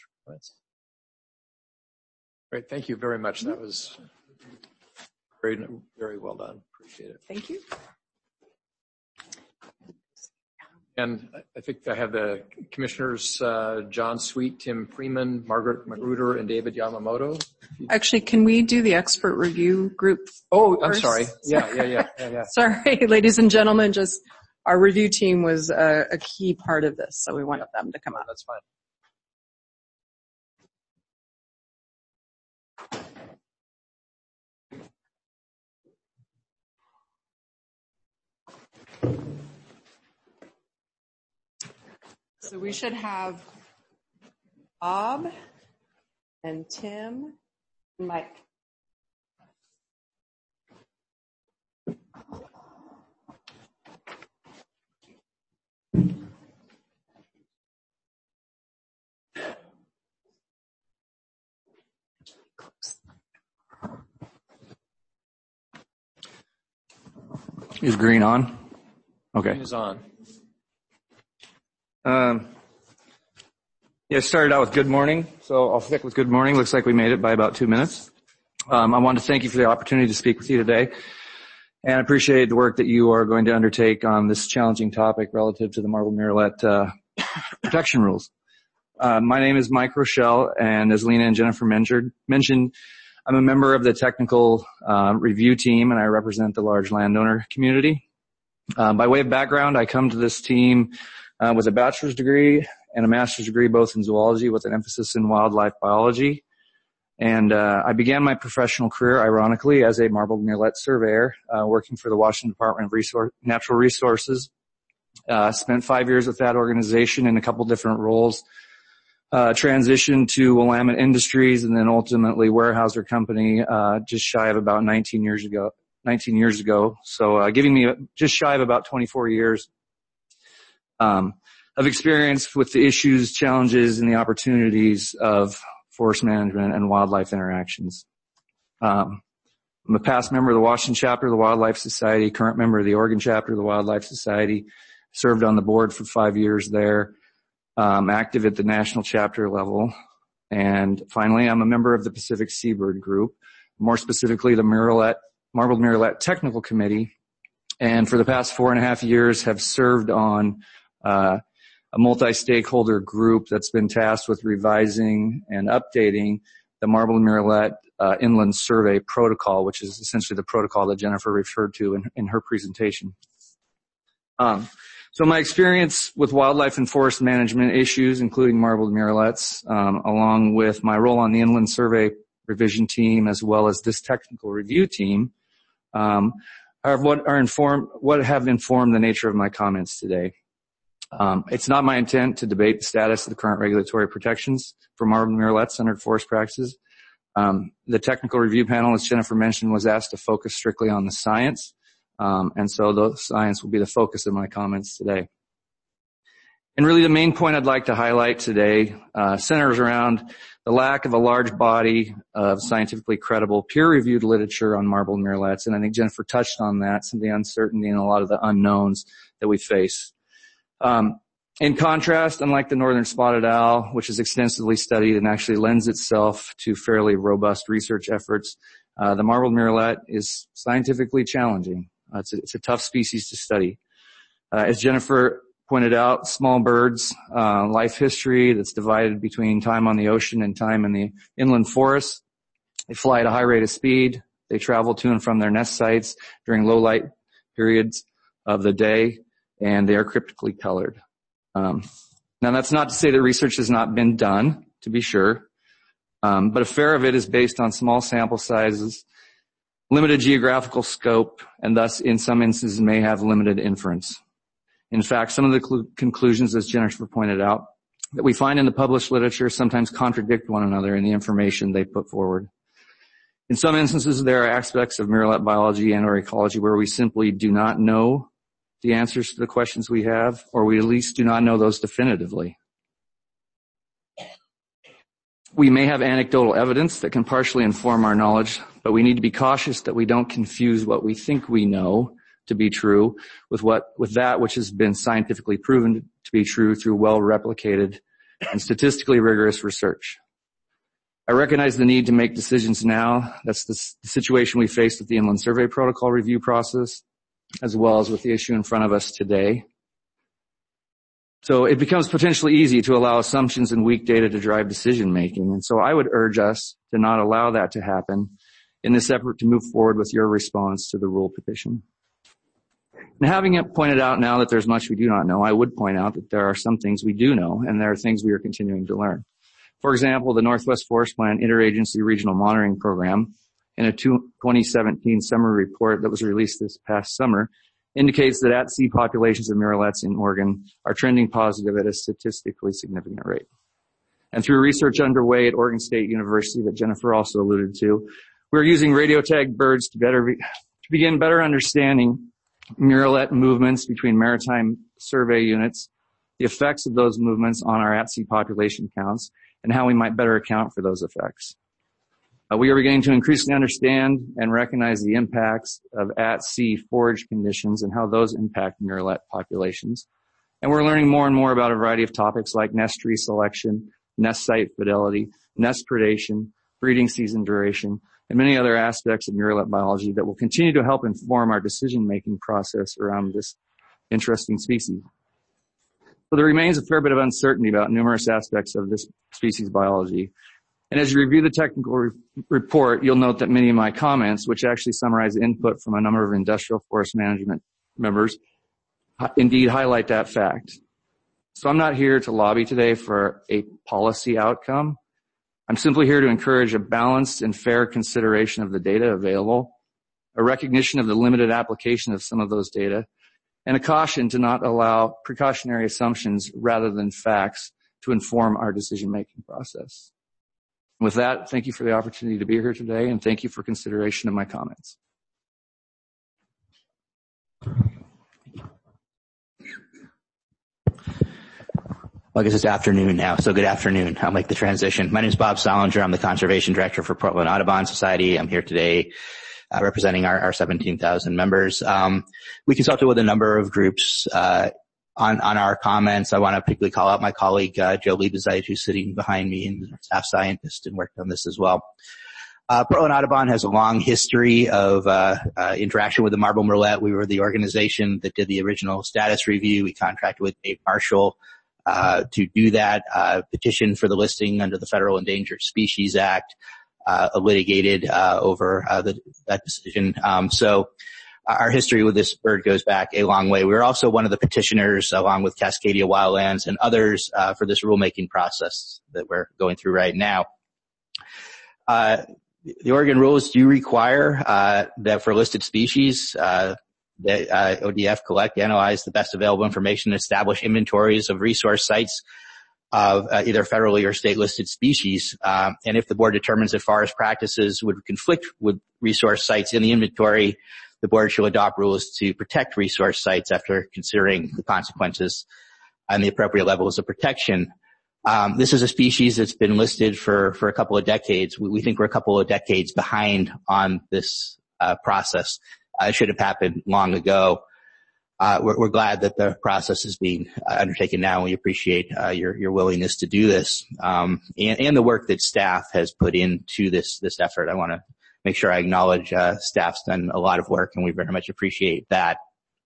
Great. Thank you very much. That was very, very well done. Appreciate it. Thank you. And I think I have the commissioners, uh, John Sweet, Tim Freeman, Margaret Magruder, and David Yamamoto. Actually, can we do the expert review group? Oh, I'm first? sorry. Yeah, yeah, yeah, yeah, yeah. Sorry, ladies and gentlemen, just our review team was a, a key part of this, so we wanted them to come Oh, up. that's fine. So we should have Bob and Tim and Mike. Is green on? Okay. Is on. Um, yeah, started out with good morning, so I'll stick with good morning. Looks like we made it by about two minutes. Um, I want to thank you for the opportunity to speak with you today, and I appreciate the work that you are going to undertake on this challenging topic relative to the marbled murrelet uh, protection rules. Uh, my name is Mike Rochelle, and as Lena and Jennifer mentioned, I'm a member of the technical uh, review team, and I represent the large landowner community. Uh, by way of background, I come to this team Uh, with a bachelor's degree and a master's degree both in zoology with an emphasis in wildlife biology. And uh, I began my professional career, ironically, as a marbled murrelet surveyor, uh, working for the Washington Department of Resource, Natural Resources. Uh, spent five years with that organization in a couple different roles. Uh, transitioned to Willamette Industries and then ultimately Weyerhaeuser Company uh, just shy of about nineteen years ago. nineteen years ago, so uh, giving me just shy of about twenty-four years. Um, of experience with the issues, challenges, and the opportunities of forest management and wildlife interactions. Um, I'm a past member of the Washington chapter of the Wildlife Society, current member of the Oregon chapter of the Wildlife Society, served on the board for five years there, um, active at the national chapter level. And finally, I'm a member of the Pacific Seabird Group, more specifically the Murrelet, Marbled Murrelet Technical Committee. And for the past four and a half years have served on Uh, a multi-stakeholder group that's been tasked with revising and updating the marbled murrelet uh, inland survey protocol, which is essentially the protocol that Jennifer referred to in, in her presentation. Um, so my experience with wildlife and forest management issues, including marbled murrelets, um, along with my role on the inland survey revision team as well as this technical review team, um, are what are informed, what have informed the nature of my comments today. Um, it's not my intent to debate the status of the current regulatory protections for marbled murrelets under forest practices. Um, the technical review panel, as Jennifer mentioned, was asked to focus strictly on the science, um, and so the science will be the focus of my comments today. And really the main point I'd like to highlight today uh, centers around the lack of a large body of scientifically credible peer-reviewed literature on marbled murrelets, and I think Jennifer touched on that, some of the uncertainty and a lot of the unknowns that we face. Um, in contrast, unlike the northern spotted owl, which is extensively studied and actually lends itself to fairly robust research efforts, uh, the marbled murrelet is scientifically challenging. Uh, it's, a, it's a tough species to study. Uh, as Jennifer pointed out, small birds, uh, life history that's divided between time on the ocean and time in the inland forests. They fly at a high rate of speed. They travel to and from their nest sites during low light periods of the day, and they are cryptically colored. Um, now, that's not to say that research has not been done, to be sure, um, but a fair of it is based on small sample sizes, limited geographical scope, and thus, in some instances, may have limited inference. In fact, some of the cl- conclusions, as Jennifer pointed out, that we find in the published literature sometimes contradict one another in the information they put forward. In some instances, there are aspects of murrelet biology and or ecology where we simply do not know the answers to the questions we have, or we at least do not know those definitively. We may have anecdotal evidence that can partially inform our knowledge, but we need to be cautious that we don't confuse what we think we know to be true with what, with that which has been scientifically proven to be true through well-replicated and statistically rigorous research. I recognize the need to make decisions now. That's the, the situation we face with the Inland Survey Protocol review process, as well as with the issue in front of us today. So it becomes potentially easy to allow assumptions and weak data to drive decision making. And so I would urge us to not allow that to happen in this effort to move forward with your response to the rule petition. And having it pointed out now that there's much we do not know, I would point out that there are some things we do know, and there are things we are continuing to learn. For example, the Northwest Forest Plan Interagency Regional Monitoring Program, in a twenty seventeen summary report that was released this past summer, indicates that at-sea populations of murrelets in Oregon are trending positive at a statistically significant rate. And through research underway at Oregon State University that Jennifer also alluded to, we're using radio tagged birds to better be, to begin better understanding murrelet movements between maritime survey units, the effects of those movements on our at-sea population counts, and how we might better account for those effects. Uh, we are beginning to increasingly understand and recognize the impacts of at-sea forage conditions and how those impact murrelet populations. And we're learning more and more about a variety of topics like nest tree selection, nest site fidelity, nest predation, breeding season duration, and many other aspects of murrelet biology that will continue to help inform our decision-making process around this interesting species. So there remains a fair bit of uncertainty about numerous aspects of this species biology. And as you review the technical re- report, you'll note that many of my comments, which actually summarize input from a number of industrial forest management members, indeed highlight that fact. So I'm not here to lobby today for a policy outcome. I'm simply here to encourage a balanced and fair consideration of the data available, a recognition of the limited application of some of those data, and a caution to not allow precautionary assumptions rather than facts to inform our decision-making process. With that, thank you for the opportunity to be here today, and thank you for consideration of my comments. Well, I guess it's afternoon now, so good afternoon. I'll make the transition. My name is Bob Solinger. I'm the Conservation Director for Portland Audubon Society. I'm here today uh, representing our, our seventeen thousand members. Um, we consulted with a number of groups uh, on, on our comments. I want to particularly call out my colleague, uh, Joe Liebezeit, who's sitting behind me, and a staff scientist, and worked on this as well. Uh, Portland Audubon has a long history of uh, uh, interaction with the marble murrelet. We were the organization that did the original status review. We contracted with Dave Marshall Uh, to do that, uh, petition for the listing under the Federal Endangered Species Act, uh, litigated, uh, over, uh, the, that decision. Um, so our history with this bird goes back a long way. We were also one of the petitioners, along with Cascadia Wildlands and others, uh, for this rulemaking process that we're going through right now. Uh, the Oregon rules do require, uh, that for listed species, uh, that uh, O D F collect, analyze the best available information, and establish inventories of resource sites of uh, either federally or state listed species. Um, and if the board determines that forest practices would conflict with resource sites in the inventory, the board shall adopt rules to protect resource sites after considering the consequences and the appropriate levels of protection. Um, this is a species that's been listed for, for a couple of decades. We, we think we're a couple of decades behind on this uh, process. Uh, it should have happened long ago. Uh, we're, we're glad that the process is being uh, undertaken now, and we appreciate uh, your, your willingness to do this, um, and, and the work that staff has put into this this effort. I want to make sure I acknowledge uh, staff's done a lot of work, and we very much appreciate that.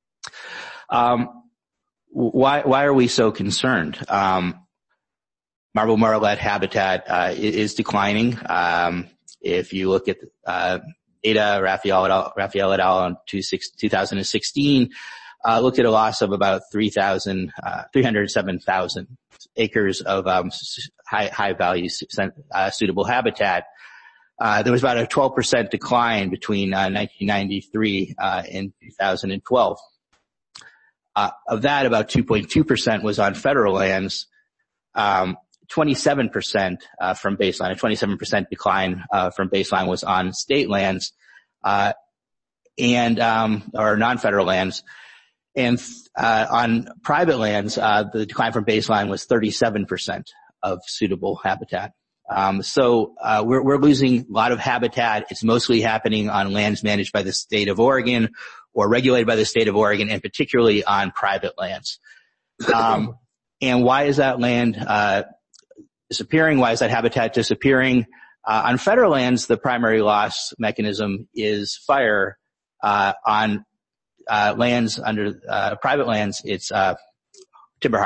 Um, why why are we so concerned? Um, marble murrelet habitat uh, is declining. Um, if you look at uh, data, Raphael et al., Raphael et al. On two thousand sixteen, uh, looked at a loss of about three thousand, uh, three hundred seven thousand acres of um, high, high value uh, suitable habitat. Uh, there was about a twelve percent decline between uh, nineteen ninety-three uh, and two thousand twelve. Uh, of that, about two point two percent was on federal lands. Um, twenty-seven percent uh, from baseline, a twenty-seven percent decline uh, from baseline was on state lands uh, and um, or non-federal lands. And uh, on private lands, uh, the decline from baseline was thirty-seven percent of suitable habitat. Um, so uh, we're, we're losing a lot of habitat. It's mostly happening on lands managed by the state of Oregon or regulated by the state of Oregon, and particularly on private lands. Um, and why is that land uh, disappearing? Why is that habitat disappearing? Uh, on federal lands, the primary loss mechanism is fire. Uh, on uh, lands under uh, private lands, it's uh, timber harvest.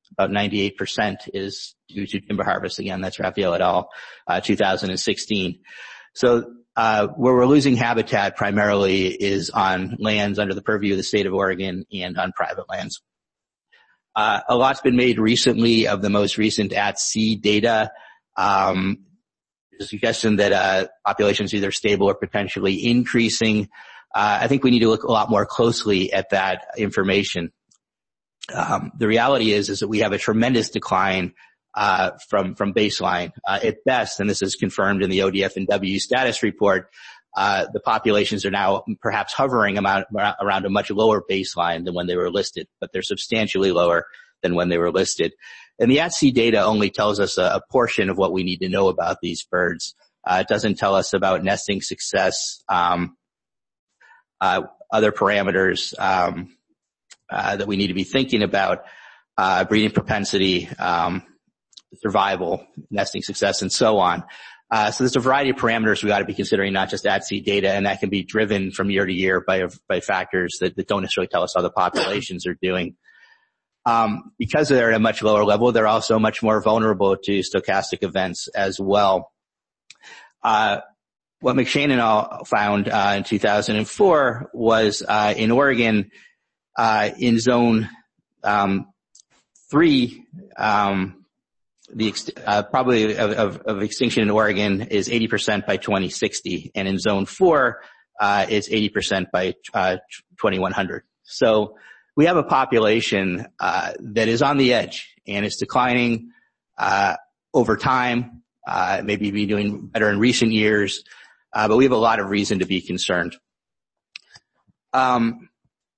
about ninety-eight percent is due to timber harvest. Again, that's Raphael et al., uh, two thousand sixteen. So, uh, where we're losing habitat primarily is on lands under the purview of the state of Oregon and on private lands. Uh, a lot's been made recently of the most recent at-sea data. Um, there's a suggestion that, uh, populations are either stable or potentially increasing. Uh, I think we need to look a lot more closely at that information. Um, the reality is, is that we have a tremendous decline, uh, from, from baseline. Uh, at best, and this is confirmed in the O D F and W status report, uh, the populations are now perhaps hovering about, around a much lower baseline than when they were listed, but they're substantially lower than when they were listed. And the at-sea data only tells us a, a portion of what we need to know about these birds. Uh, it doesn't tell us about nesting success, um, uh, other parameters, um, uh, that we need to be thinking about, uh, breeding propensity, um, survival, nesting success, and so on. Uh, so there's a variety of parameters we ought to be considering, not just at-sea data, and that can be driven from year to year by, by factors that, that don't necessarily tell us how the populations are doing. Um, because they're at a much lower level, they're also much more vulnerable to stochastic events as well. Uh, what McShane and all found, uh, in two thousand four was, uh, in Oregon, uh, in zone, um, three, um, the, uh, probably of, of, of extinction in Oregon is eighty percent by twenty sixty, and in zone four, uh, it's eighty percent by, uh, twenty-one hundred. So, we have a population, uh, that is on the edge and is declining, uh, over time, uh, maybe be doing better in recent years, uh, but we have a lot of reason to be concerned. Um,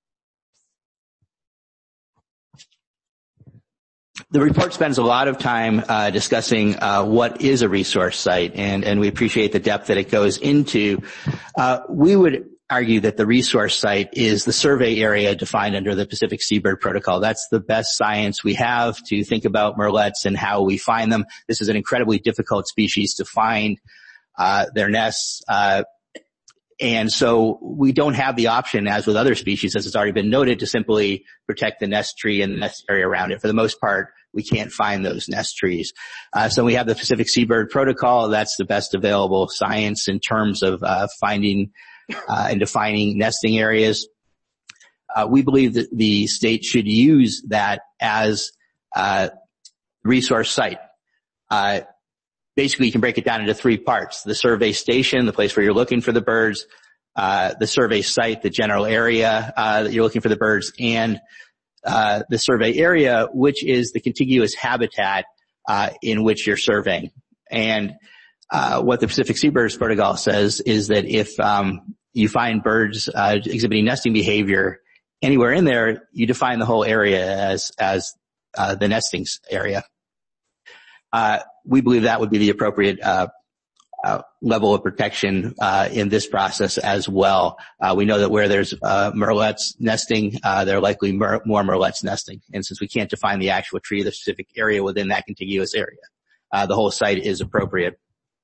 the report spends a lot of time, uh, discussing, uh, what is a resource site, and, and we appreciate the depth that it goes into. Uh, we would argue that the resource site is the survey area defined under the Pacific Seabird Protocol. That's the best science we have to think about murrelets and how we find them. This is an incredibly difficult species to find, uh, their nests, uh, and so we don't have the option, as with other species, as it's already been noted, to simply protect the nest tree and the nest area around it. For the most part, we can't find those nest trees. Uh, so we have the Pacific Seabird Protocol. That's the best available science in terms of, uh, finding Uh, and defining nesting areas. Uh, we believe that the state should use that as a resource site. Uh, basically, you can break it down into three parts: the survey station, the place where you're looking for the birds; uh, the survey site, the general area uh, that you're looking for the birds; and uh, the survey area, which is the contiguous habitat uh, in which you're surveying. And uh, what the Pacific Seabird Protocol says is that if um, you find birds uh, exhibiting nesting behavior anywhere in there, you define the whole area as as uh, the nesting area. Uh, we believe that would be the appropriate uh, uh, level of protection uh, in this process as well. Uh, we know that where there's uh, murrelets nesting, uh, there are likely mur- more murrelets nesting. And since we can't define the actual tree, the specific area within that contiguous area, uh, the whole site is appropriate.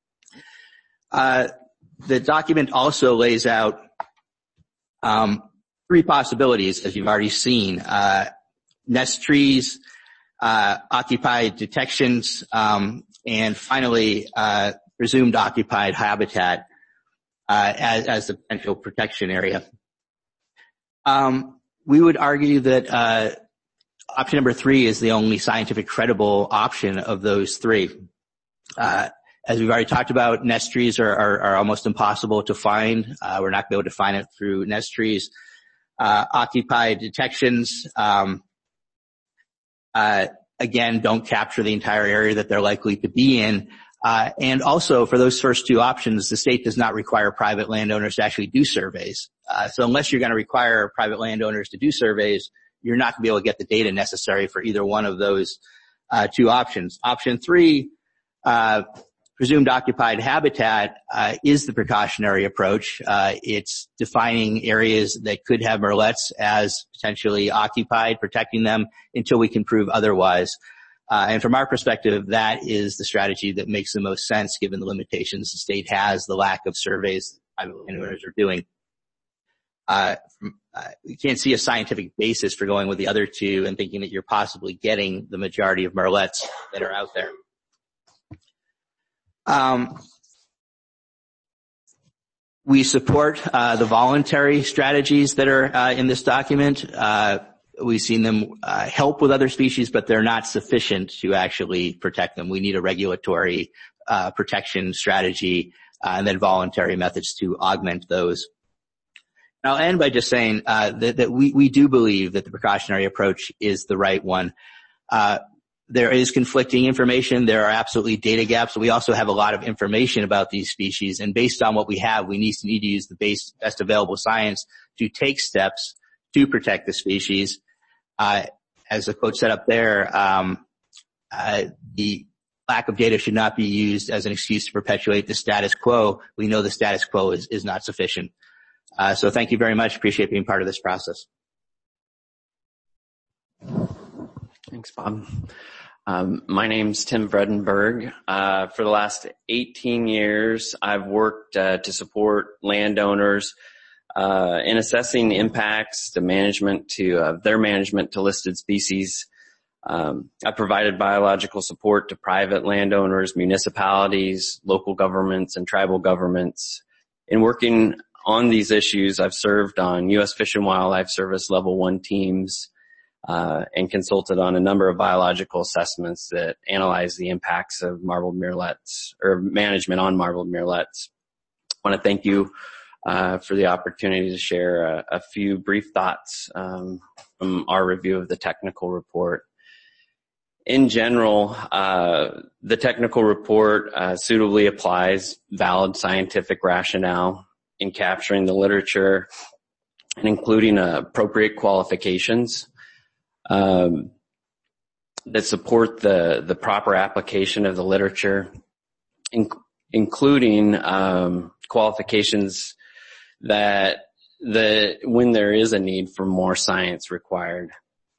Uh, the document also lays out um, three possibilities, as you've already seen: uh, nest trees, uh, occupied detections, um, and finally, uh, presumed occupied habitat uh, as, as the potential protection area. Um, we would argue that uh, option number three is the only scientific credible option of those three. Uh, As we've already talked about, nest trees are, are, are almost impossible to find. Uh, we're not going to be able to find it through nest trees. Uh, occupied detections, um, uh, again, don't capture the entire area that they're likely to be in. Uh, and also, for those first two options, the state does not require private landowners to actually do surveys. Uh, so unless you're going to require private landowners to do surveys, you're not going to be able to get the data necessary for either one of those uh, two options. Option three, uh, presumed occupied habitat uh, is the precautionary approach. Uh, it's defining areas that could have murrelets as potentially occupied, protecting them until we can prove otherwise. Uh, and from our perspective, that is the strategy that makes the most sense given the limitations the state has, the lack of surveys private landowners are doing. uh, uh, you can't see a scientific basis for going with the other two and thinking that you're possibly getting the majority of murrelets that are out there. Um, we support uh, the voluntary strategies that are uh, in this document. Uh, we've seen them uh, help with other species, but they're not sufficient to actually protect them. We need a regulatory uh, protection strategy uh, and then voluntary methods to augment those. And I'll end by just saying uh, that, that we, we do believe that the precautionary approach is the right one. Uh, There is conflicting information. There are absolutely data gaps. We also have a lot of information about these species, and based on what we have, we need to, need to use the base, best available science to take steps to protect the species. Uh, as the quote said up there, um, uh, the lack of data should not be used as an excuse to perpetuate the status quo. We know the status quo is, is not sufficient. Uh, so thank you very much. Appreciate being part of this process. Thanks, Bob. Um, my name's Tim Vredenberg. Uh, for the last eighteen years, I've worked uh, to support landowners uh, in assessing impacts to management to uh, their management to listed species. Um, I provided biological support to private landowners, municipalities, local governments, and tribal governments. In working on these issues, I've served on U S Fish and Wildlife Service Level one teams, Uh, and consulted on a number of biological assessments that analyze the impacts of marbled murrelets or management on marbled murrelets. I want to thank you uh, for the opportunity to share a, a few brief thoughts um, from our review of the technical report. In general, uh, the technical report uh, suitably applies valid scientific rationale in capturing the literature and including uh, appropriate qualifications Um, that support the, the proper application of the literature, in, including um, qualifications that the when there is a need for more science required.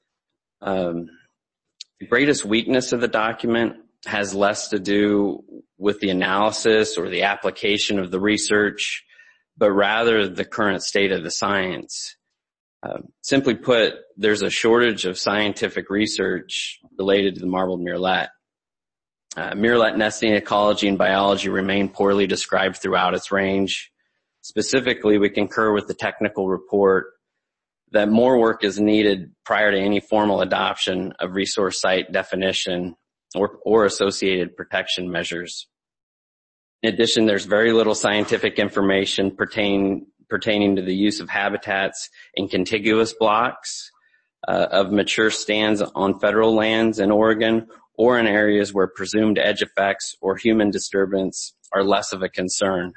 Um, the greatest weakness of the document has less to do with the analysis or the application of the research, but rather the current state of the science. Uh, simply put, there's a shortage of scientific research related to the marbled murrelet. Uh, murrelet nesting ecology and biology remain poorly described throughout its range. Specifically, we concur with the technical report that more work is needed prior to any formal adoption of resource site definition or, or associated protection measures. In addition, there's very little scientific information pertaining pertaining to the use of habitats in contiguous blocks uh, of mature stands on federal lands in Oregon or in areas where presumed edge effects or human disturbance are less of a concern.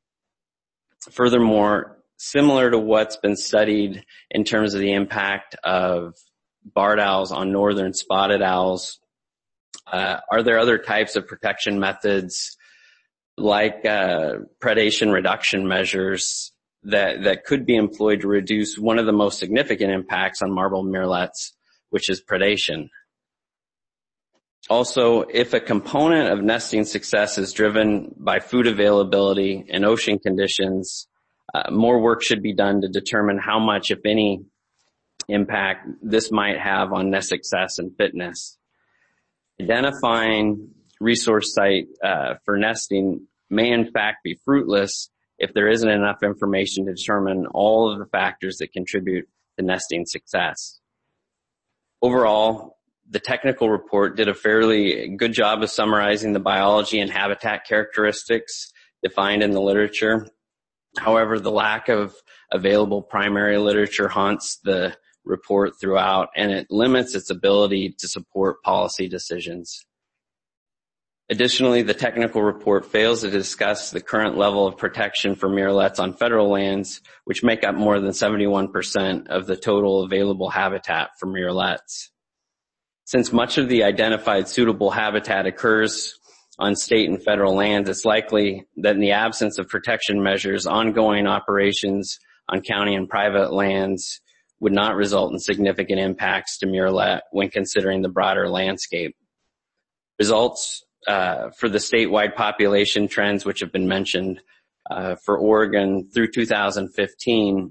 Furthermore, similar to what's been studied in terms of the impact of barred owls on northern spotted owls, uh, are there other types of protection methods like uh, predation reduction measures that, that could be employed to reduce one of the most significant impacts on marbled murrelets, which is predation? Also, if a component of nesting success is driven by food availability and ocean conditions, uh, more work should be done to determine how much, if any, impact this might have on nest success and fitness. Identifying resource site uh, for nesting may in fact be fruitless if there isn't enough information to determine all of the factors that contribute to nesting success. Overall, the technical report did a fairly good job of summarizing the biology and habitat characteristics defined in the literature. However, the lack of available primary literature haunts the report throughout, and it limits its ability to support policy decisions. Additionally, the technical report fails to discuss the current level of protection for murrelets on federal lands, which make up more than seventy-one percent of the total available habitat for murrelets. Since much of the identified suitable habitat occurs on state and federal lands, it's likely that in the absence of protection measures, ongoing operations on county and private lands would not result in significant impacts to murrelet when considering the broader landscape. Results Uh, for the statewide population trends which have been mentioned uh, for Oregon through two thousand fifteen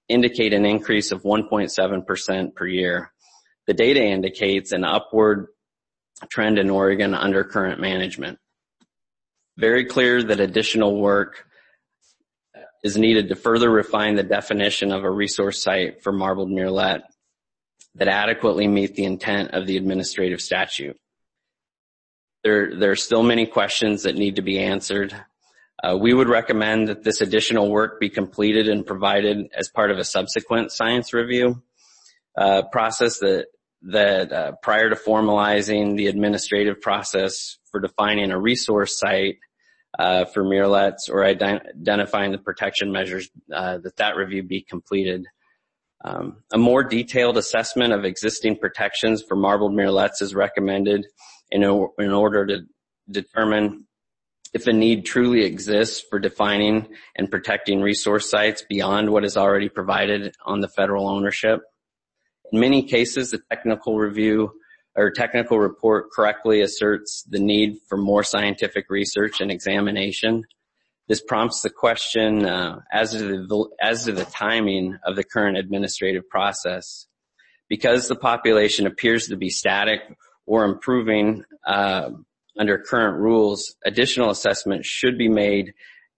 indicate an increase of one point seven percent per year. The data indicates an upward trend in Oregon under current management. Very clear that additional work is needed to further refine the definition of a resource site for marbled murrelet that adequately meet the intent of the administrative statute. There, there are still many questions that need to be answered. Uh, we would recommend that this additional work be completed and provided as part of a subsequent science review uh, process that, that uh, prior to formalizing the administrative process for defining a resource site uh, for murrelets or ident- identifying the protection measures, uh, that that review be completed. Um, a more detailed assessment of existing protections for marbled murrelets is recommended in, o- in order to determine if a need truly exists for defining and protecting resource sites beyond what is already provided on the federal ownership. In many cases, the technical review or technical report correctly asserts the need for more scientific research and examination. This prompts the question uh, as to the, as to the timing of the current administrative process. Because the population appears to be static or improving uh, under current rules, additional assessment should be made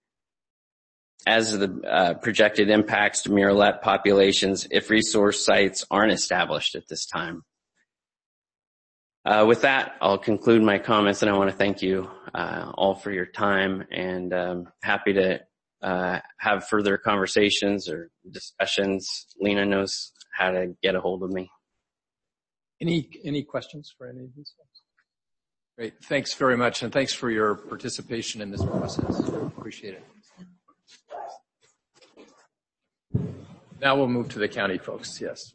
as the uh, projected impacts to murrelet populations if resource sites aren't established at this time. Uh, with that, I'll conclude my comments, and I want to thank you uh, all for your time, and um, happy to uh, have further conversations or discussions. Lena knows how to get a hold of me. Any any questions for any of these folks? Great. Thanks very much, and thanks for your participation in this process. Appreciate it. Now we'll move to the county folks. Yes.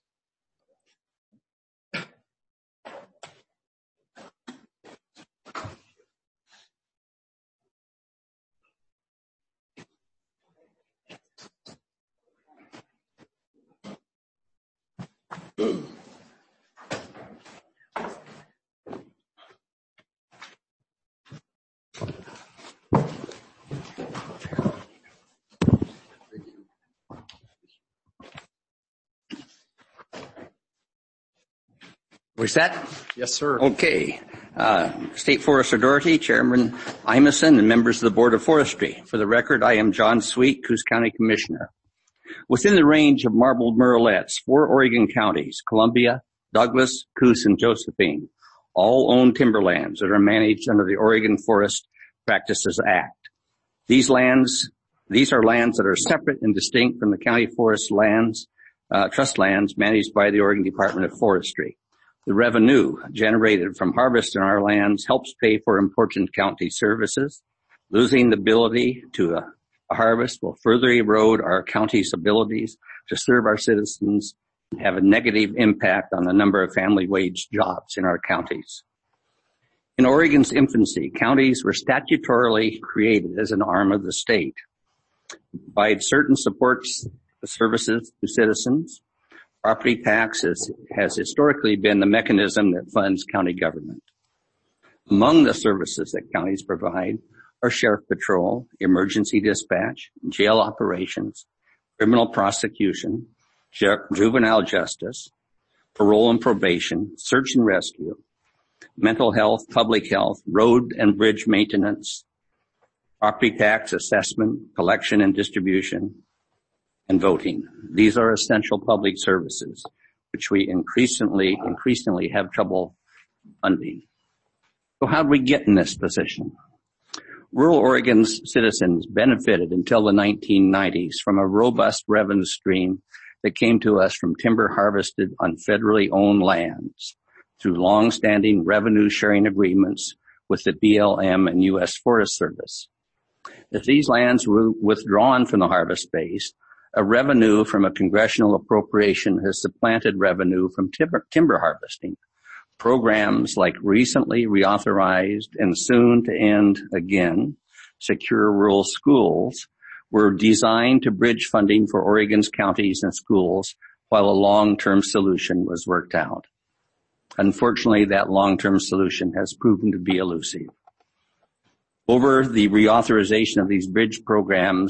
We set? Yes, sir. Okay. Uh, State Forest Authority, Chairman Imeson, and members of the Board of Forestry. For the record, I am John Sweet, Coos County Commissioner. Within the range of marbled murrelets, four Oregon counties, Columbia, Douglas, Coos, and Josephine, all own timberlands that are managed under the Oregon Forest Practices Act. These lands, these are lands that are separate and distinct from the county forest lands, uh, trust lands managed by the Oregon Department of Forestry. The revenue generated from harvest in our lands helps pay for important county services. Losing the ability to uh, harvest will further erode our county's abilities to serve our citizens and have a negative impact on the number of family wage jobs in our counties. In Oregon's infancy, counties were statutorily created as an arm of the state, provide certain supports services to citizens. Property tax is, has historically been the mechanism that funds county government. Among the services that counties provide are sheriff patrol, emergency dispatch, jail operations, criminal prosecution, ju- juvenile justice, parole and probation, search and rescue, mental health, public health, road and bridge maintenance, property tax assessment, collection and distribution, and voting. These are essential public services, which we increasingly, increasingly have trouble funding. So how did we get in this position? Rural Oregon's citizens benefited until the nineteen nineties from a robust revenue stream that came to us from timber harvested on federally owned lands through long-standing revenue sharing agreements with the B L M and U S Forest Service. As these lands were withdrawn from the harvest base, a revenue from a congressional appropriation has supplanted revenue from timber, timber harvesting. Programs like recently reauthorized and soon to end again, Secure Rural Schools, were designed to bridge funding for Oregon's counties and schools while a long-term solution was worked out. Unfortunately, that long-term solution has proven to be elusive. Over the reauthorization of these bridge programs,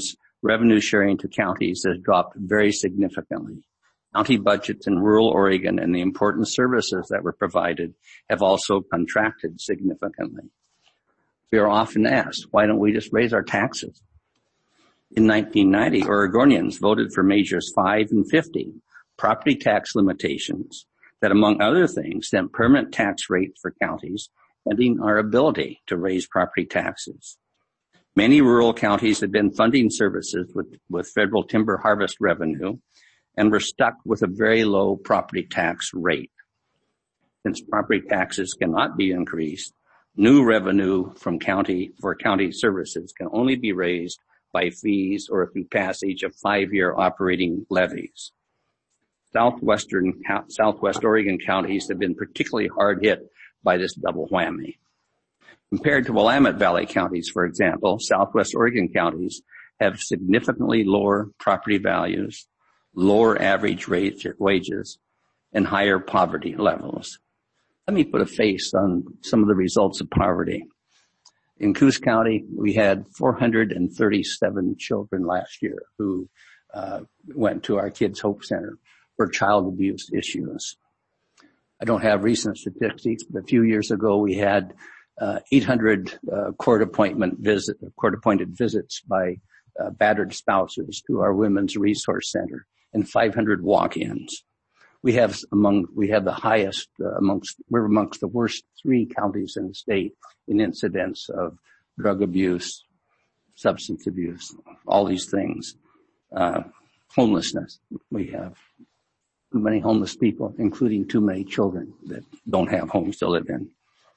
revenue sharing to counties has dropped very significantly. County budgets in rural Oregon and the important services that were provided have also contracted significantly. We are often asked, why don't we just raise our taxes? In nineteen ninety, Oregonians voted for measures five and fifty, property tax limitations, that among other things sent permanent tax rates for counties, ending our ability to raise property taxes. Many rural counties have been funding services with, with federal timber harvest revenue and were stuck with a very low property tax rate. Since property taxes cannot be increased, new revenue from county for county services can only be raised by fees or through passage of five-year operating levies. Southwestern, Southwest Oregon counties have been particularly hard hit by this double whammy. Compared to Willamette Valley counties, for example, Southwest Oregon counties have significantly lower property values, lower average rate, wages, and higher poverty levels. Let me put a face on some of the results of poverty. In Coos County, we had four hundred thirty-seven children last year who uh, went to our Kids Hope Center for child abuse issues. I don't have recent statistics, but a few years ago we had uh, eight hundred uh, court appointment visit, court appointed visits by uh, battered spouses to our Women's Resource Center and five hundred walk-ins. We have among, we have the highest uh, amongst, we're amongst the worst three counties in the state in incidents of drug abuse, substance abuse, all these things. Uh, homelessness. We have too many homeless people, including too many children that don't have homes to live in.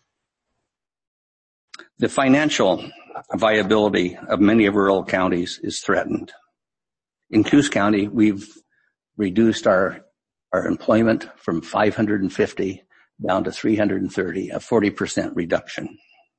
The financial viability of many of rural counties is threatened. In Coos County, we've reduced our our employment from five hundred fifty down to three hundred thirty, a forty percent reduction.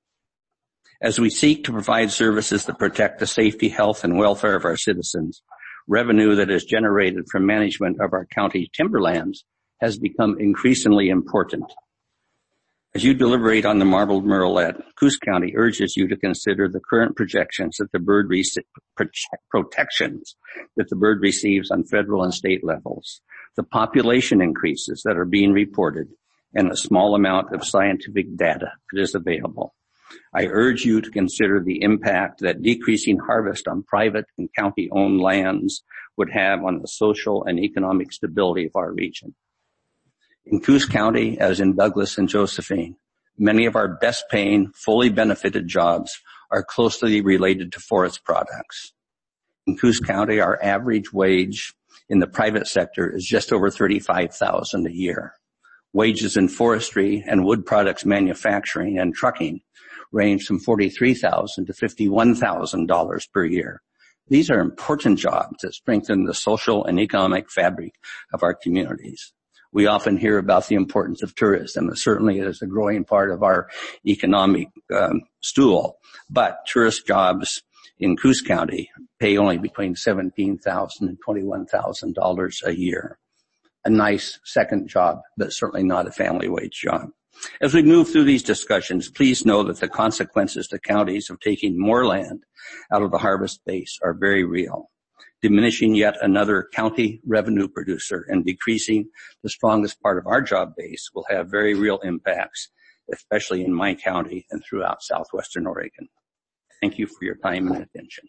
As we seek to provide services that protect the safety, health, and welfare of our citizens, revenue that is generated from management of our county timberlands has become increasingly important. As you deliberate on the marbled murrelet, Coos County urges you to consider the current projections that the bird re- protections that the bird receives on federal and state levels, the population increases that are being reported, and the small amount of scientific data that is available. I urge you to consider the impact that decreasing harvest on private and county-owned lands would have on the social and economic stability of our region. In Coos County, as in Douglas and Josephine, many of our best-paying, fully benefited jobs are closely related to forest products. In Coos County, our average wage in the private sector is just over thirty-five thousand dollars a year. Wages in forestry and wood products manufacturing and trucking range from forty-three thousand dollars to fifty-one thousand dollars per year. These are important jobs that strengthen the social and economic fabric of our communities. We often hear about the importance of tourism, and certainly it is a growing part of our economic um, stool. But tourist jobs in Coos County pay only between seventeen thousand dollars and twenty-one thousand dollars a year. A nice second job, but certainly not a family wage job. As we move through these discussions, please know that the consequences to counties of taking more land out of the harvest base are very real. Diminishing yet another county revenue producer and decreasing the strongest part of our job base will have very real impacts, especially in my county and throughout southwestern Oregon. Thank you for your time and attention.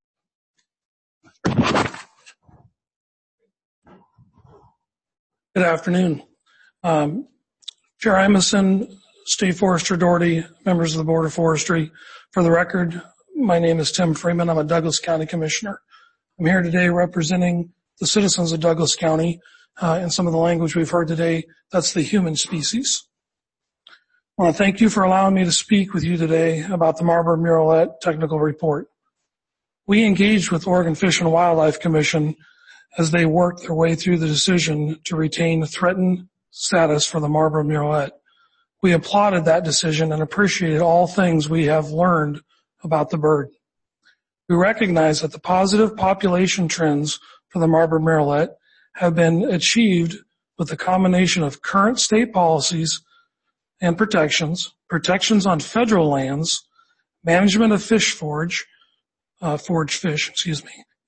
Good afternoon. Um, Chair Imeson, State Forester Doherty, members of the Board of Forestry. For the record, my name is Tim Freeman. I'm a Douglas County Commissioner. I'm here today representing the citizens of Douglas County, uh, and some of the language we've heard today, that's the human species. I want to thank you for allowing me to speak with you today about the marbled murrelet technical report. We engaged with Oregon Fish and Wildlife Commission as they worked their way through the decision to retain threatened status for the marbled murrelet. We applauded that decision and appreciated all things we have learned about the bird. We recognize that the positive population trends for the marbled murrelet have been achieved with the combination of current state policies and protections, protections on federal lands, management of fish forage, uh, forage fish, excuse me,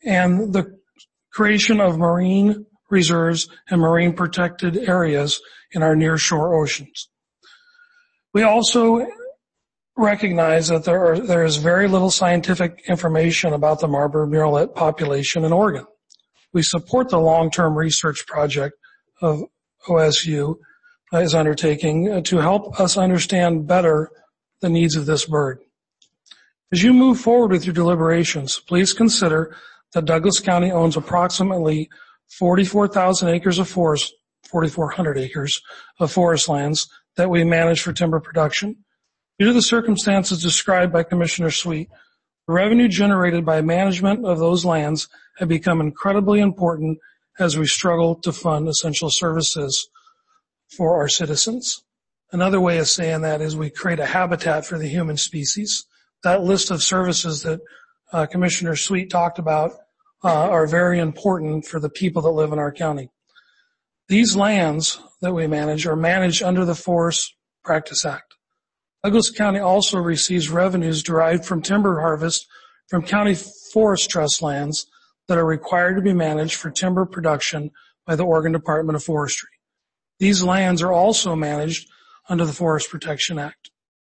and the creation of marine reserves and marine protected areas in our nearshore oceans. We also recognize that there, are, there is very little scientific information about the Marbled murrelet population in Oregon. We support the long-term research project of O S U is undertaking to help us understand better the needs of this bird. As you move forward with your deliberations, please consider that Douglas County owns approximately forty-four thousand acres of forest, forty-four hundred acres of forest lands that we manage for timber production. Due to the circumstances described by Commissioner Sweet, the revenue generated by management of those lands have become incredibly important as we struggle to fund essential services for our citizens. Another way of saying that is we create a habitat for the human species. That list of services that uh, Commissioner Sweet talked about uh, are very important for the people that live in our county. These lands that we manage are managed under the Forest Practice Act. Douglas County also receives revenues derived from timber harvest from county forest trust lands that are required to be managed for timber production by the Oregon Department of Forestry. These lands are also managed under the Forest Protection Act.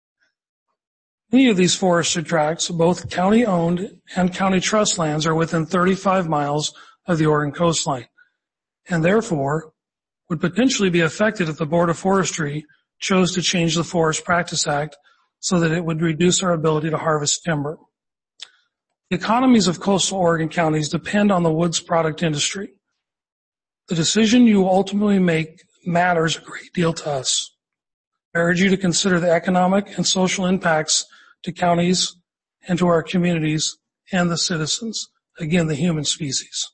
Many of these forested tracts, both county-owned and county trust lands, are within thirty-five miles of the Oregon coastline, and therefore would potentially be affected if the Board of Forestry chose to change the Forest Practice Act so that it would reduce our ability to harvest timber. The economies of coastal Oregon counties depend on the woods product industry. The decision you ultimately make matters a great deal to us. I urge you to consider the economic and social impacts to counties and to our communities and the citizens, again, the human species.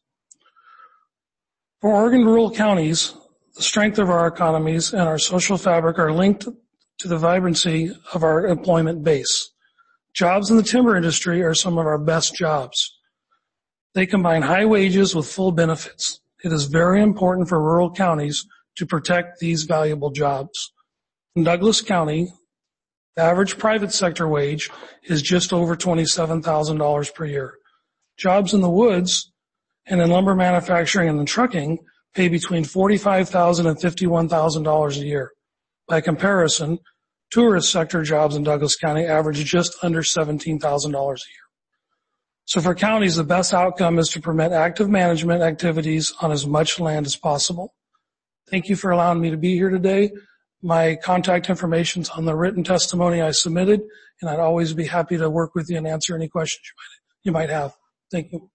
For Oregon rural counties, the strength of our economies and our social fabric are linked to the vibrancy of our employment base. Jobs in the timber industry are some of our best jobs. They combine high wages with full benefits. It is very important for rural counties to protect these valuable jobs. In Douglas County, the average private sector wage is just over twenty-seven thousand dollars per year. Jobs in the woods and in lumber manufacturing and in trucking pay between forty-five thousand dollars and fifty-one thousand dollars a year. By comparison, tourist sector jobs in Douglas County average just under seventeen thousand dollars a year. So for counties, the best outcome is to permit active management activities on as much land as possible. Thank you for allowing me to be here today. My contact information is on the written testimony I submitted, and I'd always be happy to work with you and answer any questions you might, you might have. Thank you.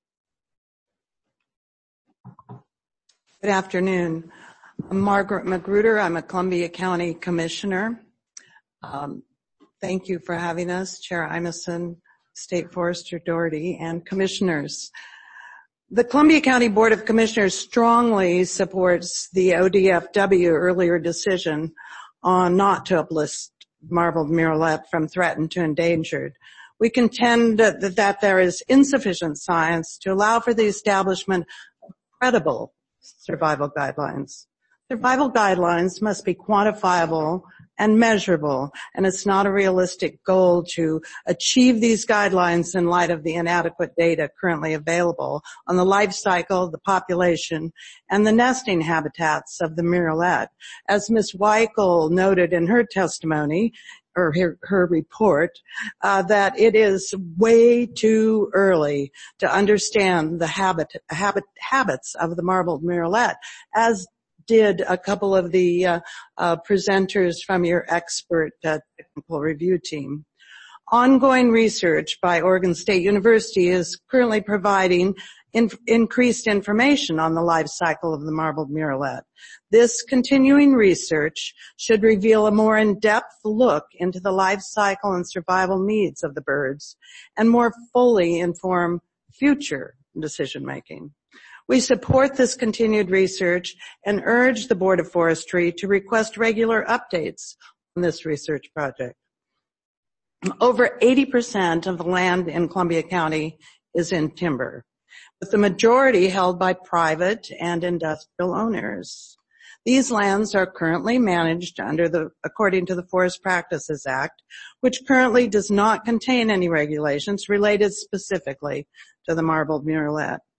Good afternoon. I'm Margaret Magruder. I'm a Columbia County Commissioner. Um, thank you for having us, Chair Imeson, State Forester Doherty, and Commissioners. The Columbia County Board of Commissioners strongly supports the O D F W earlier decision on not to uplist marbled murrelet from threatened to endangered. We contend that, that there is insufficient science to allow for the establishment of credible survival guidelines. Survival guidelines must be quantifiable and measurable, and it's not a realistic goal to achieve these guidelines in light of the inadequate data currently available on the life cycle, the population, and the nesting habitats of the murrelet. As Miz Weichel noted in her testimony, or her, her report, uh, that it is way too early to understand the habit, habit, habits of the marbled murrelet, as did a couple of the uh, uh, presenters from your expert uh, technical review team. Ongoing research by Oregon State University is currently providing in, increased information on the life cycle of the marbled murrelet. This continuing research should reveal a more in-depth look into the life cycle and survival needs of the birds and more fully inform future decision-making. We support this continued research and urge the Board of Forestry to request regular updates on this research project. Over eighty percent of the land in Columbia County is in timber, with the majority held by private and industrial owners. These lands are currently managed under the, according to the Forest Practices Act, which currently does not contain any regulations related specifically to the marbled murrelet.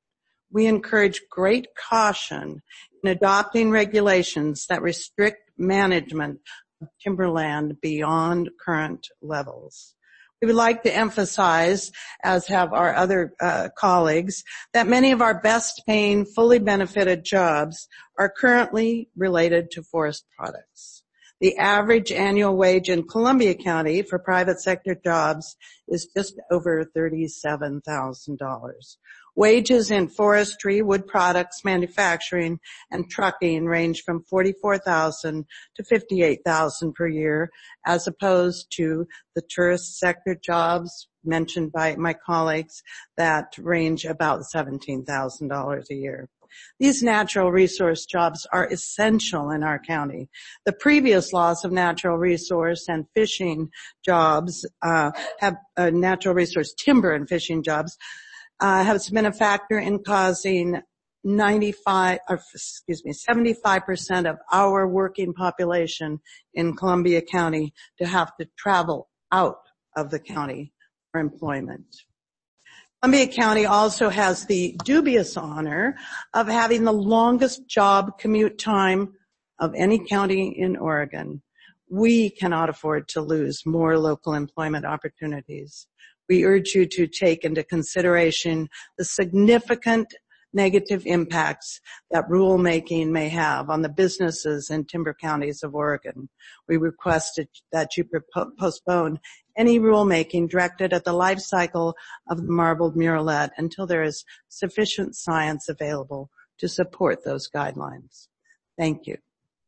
we encourage great caution in adopting regulations that restrict management of timberland beyond current levels. We would like to emphasize, as have our other uh, colleagues, that many of our best paying, fully benefited jobs are currently related to forest products. The average annual wage in Columbia County for private sector jobs is just over thirty-seven thousand dollars. Wages in forestry, wood products, manufacturing, and trucking range from forty-four thousand dollars to fifty-eight thousand dollars per year, as opposed to the tourist sector jobs mentioned by my colleagues that range about seventeen thousand dollars a year. These natural resource jobs are essential in our county. The previous loss of natural resource and fishing jobs uh, have uh, natural resource timber and fishing jobs Uh, has been a factor in causing ninety-five, or excuse me, seventy-five percent of our working population in Columbia County to have to travel out of the county for employment. Columbia County also has the dubious honor of having the longest job commute time of any county in Oregon. We cannot afford to lose more local employment opportunities. We urge you to take into consideration the significant negative impacts that rulemaking may have on the businesses in timber counties of Oregon. We request that you postpone any rulemaking directed at the life cycle of the marbled murrelet until there is sufficient science available to support those guidelines. Thank you.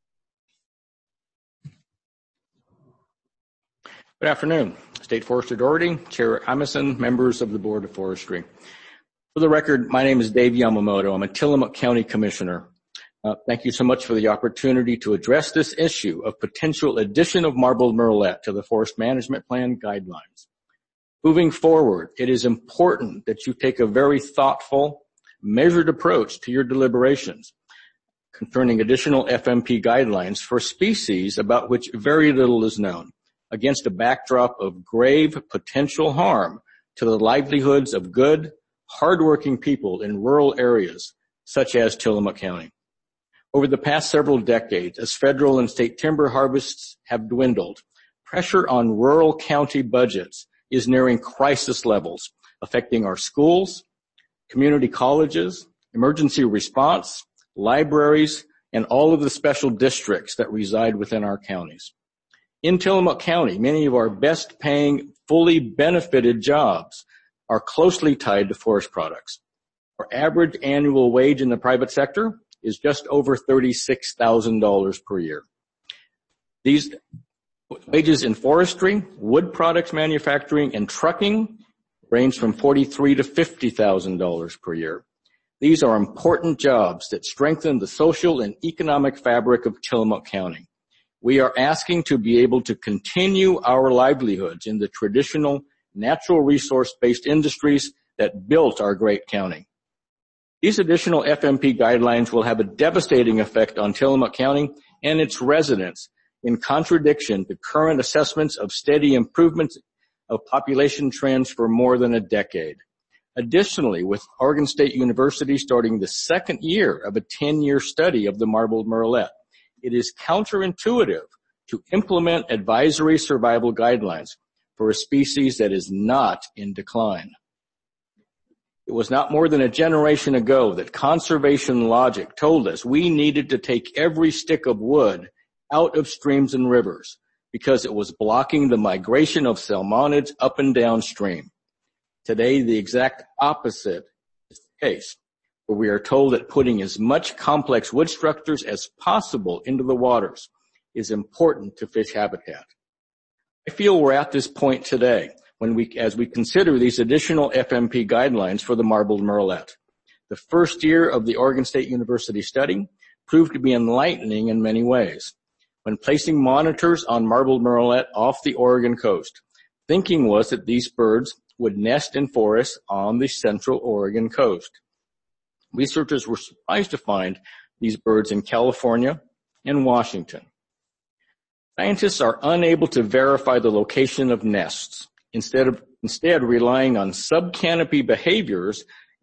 Good afternoon. State Forester Doherty, Chair Imison, members of the Board of Forestry. For the record, my name is Dave Yamamoto. I'm a Tillamook County Commissioner. Uh, thank you so much for the opportunity to address this issue of potential addition of marbled murrelet to the Forest Management Plan guidelines. Moving forward, it is important that you take a very thoughtful, measured approach to your deliberations concerning additional F M P guidelines for species about which very little is known, against a backdrop of grave potential harm to the livelihoods of good, hardworking people in rural areas such as Tillamook County. Over the past several decades, as federal and state timber harvests have dwindled, pressure on rural county budgets is nearing crisis levels, affecting our schools, community colleges, emergency response, libraries, and all of the special districts that reside within our counties. In Tillamook County, many of our best paying, fully benefited jobs are closely tied to forest products. Our average annual wage in the private sector is just over thirty-six thousand dollars per year. These wages in forestry, wood products manufacturing, and trucking range from forty-three thousand to fifty thousand dollars per year. These are important jobs that strengthen the social and economic fabric of Tillamook County. We are asking to be able to continue our livelihoods in the traditional natural resource-based industries that built our great county. These additional F M P guidelines will have a devastating effect on Tillamook County and its residents, in contradiction to current assessments of steady improvements of population trends for more than a decade. Additionally, with Oregon State University starting the second year of a ten-year study of the marbled murrelet, it is counterintuitive to implement advisory survival guidelines for a species that is not in decline. It was not more than a generation ago that conservation logic told us we needed to take every stick of wood out of streams and rivers because it was blocking the migration of salmonids up and downstream. Today, the exact opposite is the case, where we are told that putting as much complex wood structures as possible into the waters is important to fish habitat. I feel we're at this point today when we, as we consider these additional F M P guidelines for the marbled murrelet. The first year of the Oregon State University study proved to be enlightening in many ways. When placing monitors on marbled murrelet off the Oregon coast, thinking was that these birds would nest in forests on the central Oregon coast. Researchers were surprised to find these birds in California and Washington. Scientists are unable to verify the location of nests, instead of instead relying on subcanopy behaviors and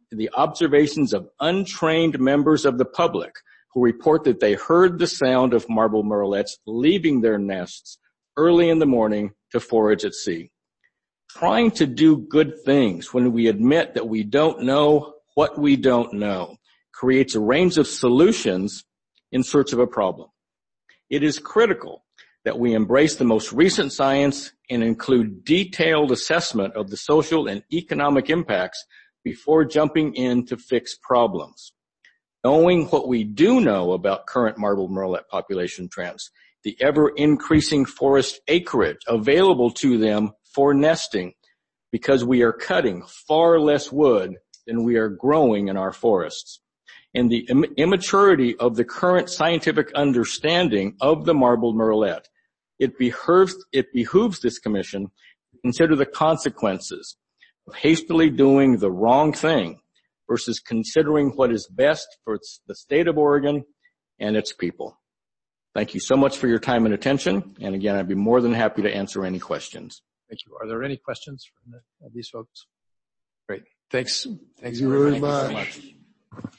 the observations of untrained members of the public who report that they heard the sound of marbled murrelets leaving their nests early in the morning to forage at sea. Trying to do good things when we admit that we don't know what we don't know creates a range of solutions in search of a problem. It is critical that we embrace the most recent science and include detailed assessment of the social and economic impacts before jumping in to fix problems. Knowing what we do know about current marbled murrelet population trends, the ever-increasing forest acreage available to them for nesting, because we are cutting far less wood than we are growing in our forests, and the im- immaturity of the current scientific understanding of the marbled murrelet, it behooves, it behooves this commission to consider the consequences of hastily doing the wrong thing versus considering what is best for the state of Oregon and its people. Thank you so much for your time and attention. And again, I'd be more than happy to answer any questions. Thank you. Are there any questions from the, uh, these folks? Great. Thanks. Thanks Thank you very Thank much. You so much.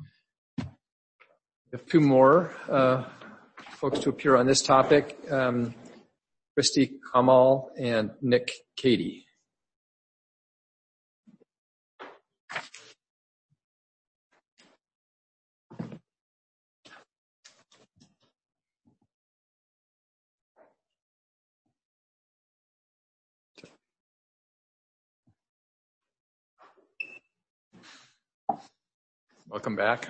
We have two more uh, folks to appear on this topic, um, Christy Kamal and Nick Cady. Welcome back.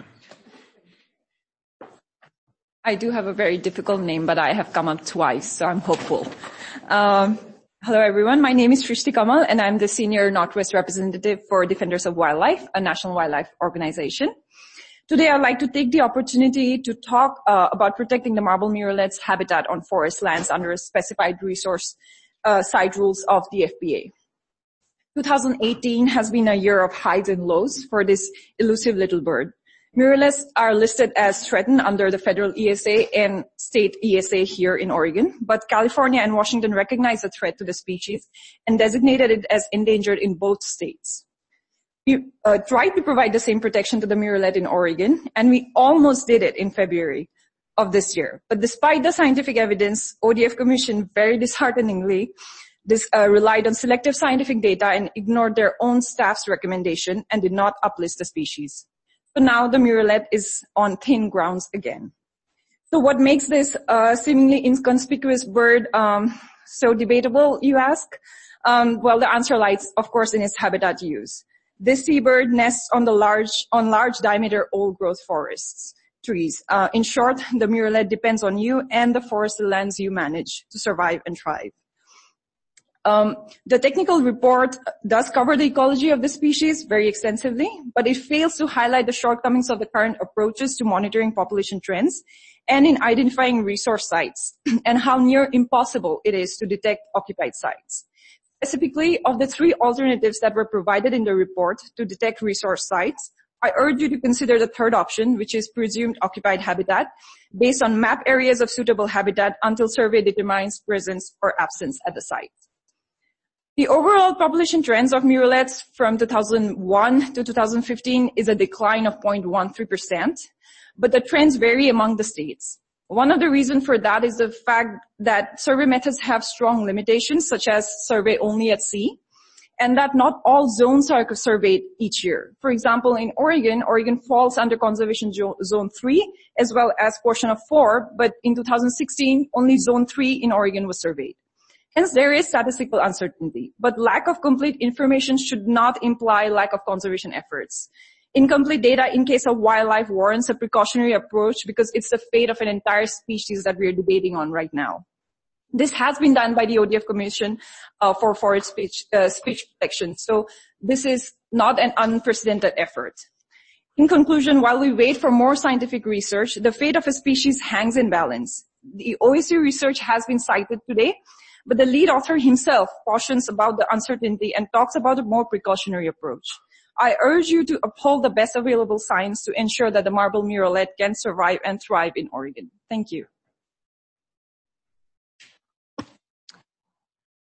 I do have a very difficult name, but I have come up twice, so I'm hopeful. Um, hello, everyone. My name is Shrishti Kamal, and I'm the Senior Northwest Representative for Defenders of Wildlife, a national wildlife organization. Today, I'd like to take the opportunity to talk uh, about protecting the marbled murrelet's habitat on forest lands under a specified resource uh, site rules of the F B A. twenty eighteen has been a year of highs and lows for this elusive little bird. Murrelets are listed as threatened under the federal E S A and state E S A here in Oregon, but California and Washington recognize the threat to the species and designated it as endangered in both states. We uh, tried to provide the same protection to the murrelet in Oregon, and we almost did it in February of this year. But despite the scientific evidence, O D F Commission very dishearteningly This uh, relied on selective scientific data and ignored their own staff's recommendation and did not uplist the species. So now the murrelet is on thin grounds again. So what makes this uh, seemingly inconspicuous bird um, so debatable, you ask? Um, well, the answer lies, of course, in its habitat use. This seabird nests on the large, on large diameter old-growth forests, trees. Uh, in short, the murrelet depends on you and the forested lands you manage to survive and thrive. Um, the technical report does cover the ecology of the species very extensively, but it fails to highlight the shortcomings of the current approaches to monitoring population trends and in identifying resource sites and how near impossible it is to detect occupied sites. Specifically, of the three alternatives that were provided in the report to detect resource sites, I urge you to consider the third option, which is presumed occupied habitat, based on map areas of suitable habitat until survey determines presence or absence at the site. The overall population trends of murrelets from two thousand one to two thousand fifteen is a decline of zero point one three percent, but the trends vary among the states. One of the reasons for that is the fact that survey methods have strong limitations, such as survey only at sea, and that not all zones are surveyed each year. For example, in Oregon, Oregon falls under Conservation Zone three, as well as portion of four, but in two thousand sixteen, only Zone three in Oregon was surveyed. Hence, there is statistical uncertainty, but lack of complete information should not imply lack of conservation efforts. Incomplete data in case of wildlife warrants a precautionary approach because it's the fate of an entire species that we're debating on right now. This has been done by the O D F Commission uh, for Forest Speech, uh, speech Protection, so this is not an unprecedented effort. In conclusion, while we wait for more scientific research, the fate of a species hangs in balance. The O A C research has been cited today, but the lead author himself cautions about the uncertainty and talks about a more precautionary approach. I urge you to uphold the best available science to ensure that the marbled murrelet can survive and thrive in Oregon. Thank you.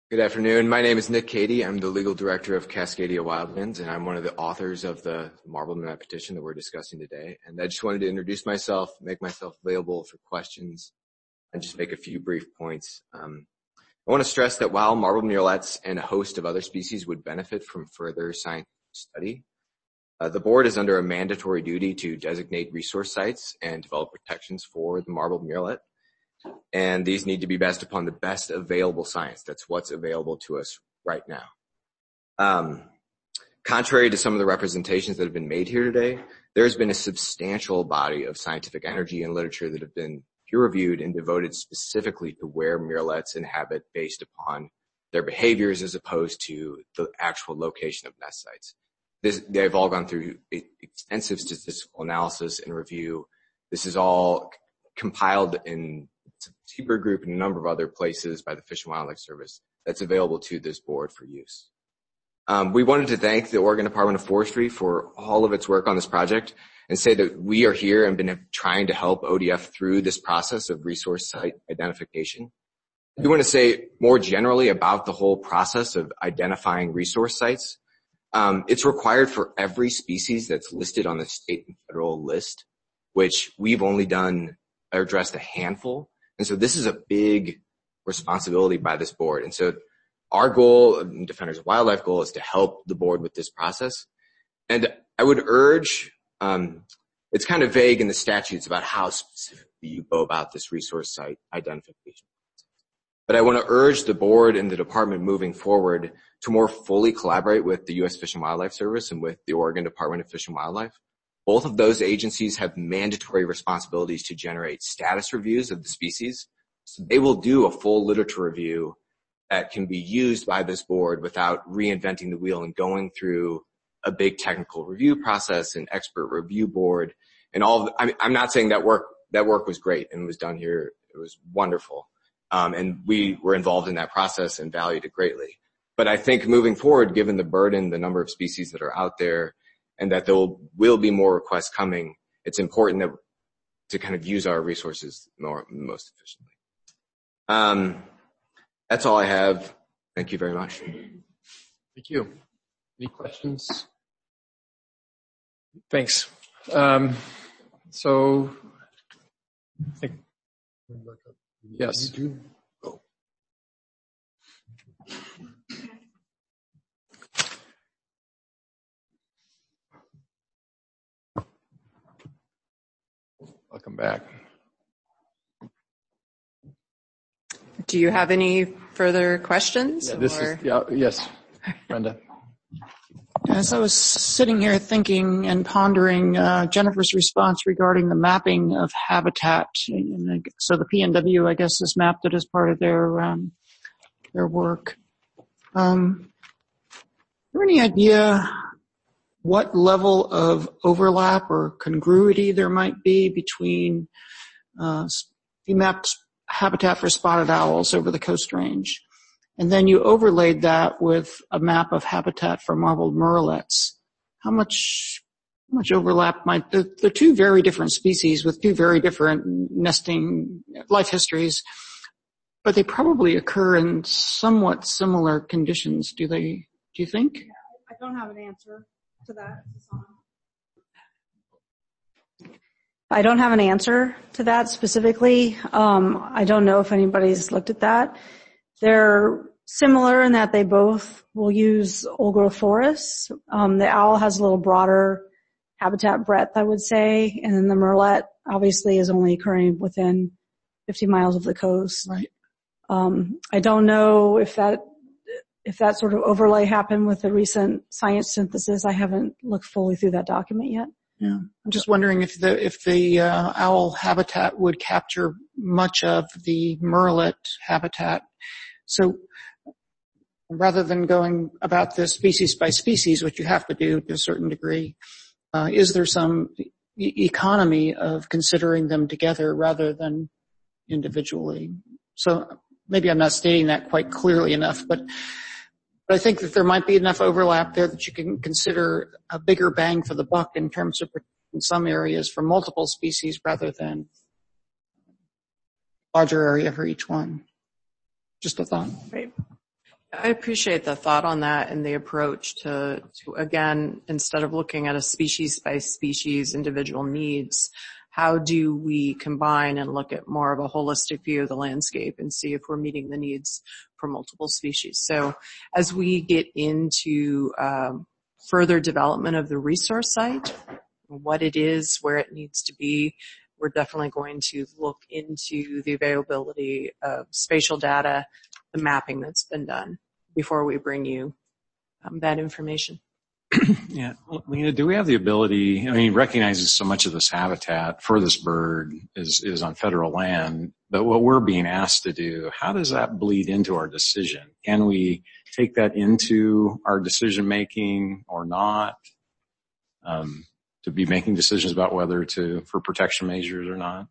Good afternoon. My name is Nick Cady. I'm the legal director of Cascadia Wildlands, and I'm one of the authors of the Marble Murrelet petition that we're discussing today. And I just wanted to introduce myself, make myself available for questions, and just make a few brief points. Um, I want to stress that while marble murrelets and a host of other species would benefit from further scientific study, uh, the board is under a mandatory duty to designate resource sites and develop protections for the marble murrelet. And these need to be based upon the best available science. That's what's available to us right now. Um, contrary to some of the representations that have been made here today, there's been a substantial body of scientific energy and literature that have been peer-reviewed and devoted specifically to where murrelets inhabit based upon their behaviors as opposed to the actual location of nest sites. This, they've all gone through extensive statistical analysis and review. This is all compiled in Seabird Group and a number of other places by the Fish and Wildlife Service that's available to this board for use. Um, we wanted to thank the Oregon Department of Forestry for all of its work on this project and say that we are here and been trying to help O D F through this process of resource site identification. We want to say more generally about the whole process of identifying resource sites. Um, it's required for every species that's listed on the state and federal list, which we've only done or addressed a handful. And so this is a big responsibility by this board. And so our goal, Defenders of Wildlife goal, is to help the board with this process. And I would urge, um, it's kind of vague in the statutes about how specifically you go about this resource site identification. But I want to urge the board and the department moving forward to more fully collaborate with the U S Fish and Wildlife Service and with the Oregon Department of Fish and Wildlife. Both of those agencies have mandatory responsibilities to generate status reviews of the species. So they will do a full literature review that can be used by this board without reinventing the wheel and going through a big technical review process and expert review board and all of the, I mean, I'm not saying that work, that work was great and was done here. It was wonderful. Um, and we were involved in that process and valued it greatly. But I think moving forward, given the burden, the number of species that are out there, and that there will, will be more requests coming, it's important that to kind of use our resources more, most efficiently. Um, that's all I have. Thank you very much. Thank you. Any questions? Thanks. Um, so, I think, yes. I'll come back. Do you have any further questions? Yeah, this or? is, yeah, yes, Brenda. As I was sitting here thinking and pondering uh, Jennifer's response regarding the mapping of habitat, and so the P N W, I guess, has mapped it as part of their um, their work. Um, is there any idea what level of overlap or congruity there might be between uh, you mapped habitat for spotted owls over the Coast Range, and then you overlaid that with a map of habitat for marbled murrelets? How much, how much overlap might, they're, they're two very different species with two very different nesting life histories, but they probably occur in somewhat similar conditions. Do they, do you think? I don't have an answer to that. I don't have an answer to that specifically. Um, I don't know if anybody's looked at that. They're similar in that they both will use old-growth forests. Um, the owl has a little broader habitat breadth, I would say, and then the murrelet obviously is only occurring within fifty miles of the coast. Right. Um, I don't know if that if that sort of overlay happened with the recent science synthesis. I haven't looked fully through that document yet. Yeah, I'm just wondering if the if the uh, owl habitat would capture much of the murrelet habitat. So rather than going about this species by species, which you have to do to a certain degree, uh, is there some e- economy of considering them together rather than individually? So maybe I'm not stating that quite clearly enough, but But I think that there might be enough overlap there that you can consider a bigger bang for the buck in terms of in some areas for multiple species rather than larger area for each one. Just a thought. Right. I appreciate the thought on that and the approach to, to, again, instead of looking at a species by species individual needs, how do we combine and look at more of a holistic view of the landscape and see if we're meeting the needs for multiple species? So as we get into um, further development of the resource site, what it is, where it needs to be, we're definitely going to look into the availability of spatial data, the mapping that's been done before we bring you um, that information. Yeah. Lena, do we have the ability, I mean, recognizing so much of this habitat for this bird is, is on federal land, but what we're being asked to do, how does that bleed into our decision? Can we take that into our decision making or not? Um, to be making decisions about whether to, for protection measures or not?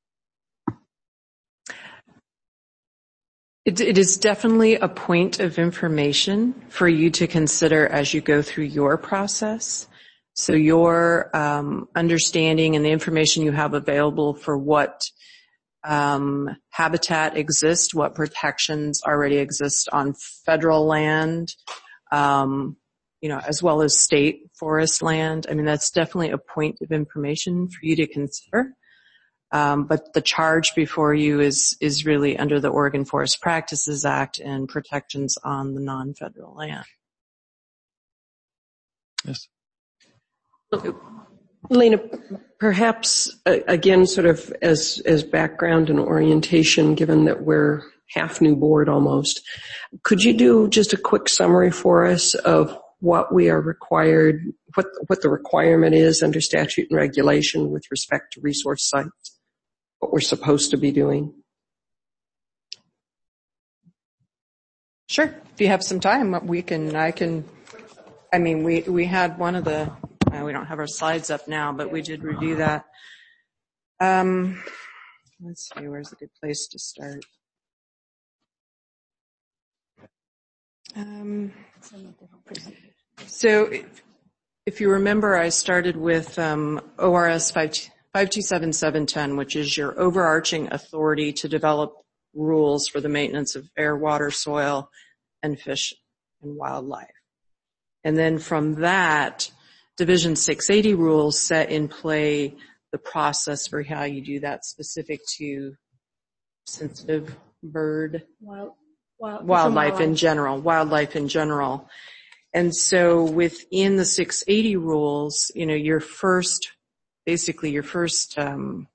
It, it is definitely a point of information for you to consider as you go through your process. So your um, understanding and the information you have available for what um, habitat exists, what protections already exist on federal land, um, you know, as well as state forest land. I mean, that's definitely a point of information for you to consider. Um, but the charge before you is, is really under the Oregon Forest Practices Act and protections on the non-federal land. Yes. Lena, perhaps uh, again, sort of as, as background and orientation, given that we're half new board almost, could you do just a quick summary for us of what we are required, what, what the requirement is under statute and regulation with respect to resource sites, what we're supposed to be doing? Sure. If you have some time, we can, I can, I mean, we, we had one of the, uh, we don't have our slides up now, but we did review that. Um, let's see, where's a good place to start? Um, so if, if you remember, I started with um, O R S five two seven seven ten, which is your overarching authority to develop rules for the maintenance of air, water, soil, and fish and wildlife. And then from that, Division six eighty rules set in play the process for how you do that specific to sensitive bird, Wild, wild, wildlife wildlife in general, wildlife in general. And so within the six eighty rules, you know, your first, basically your first um,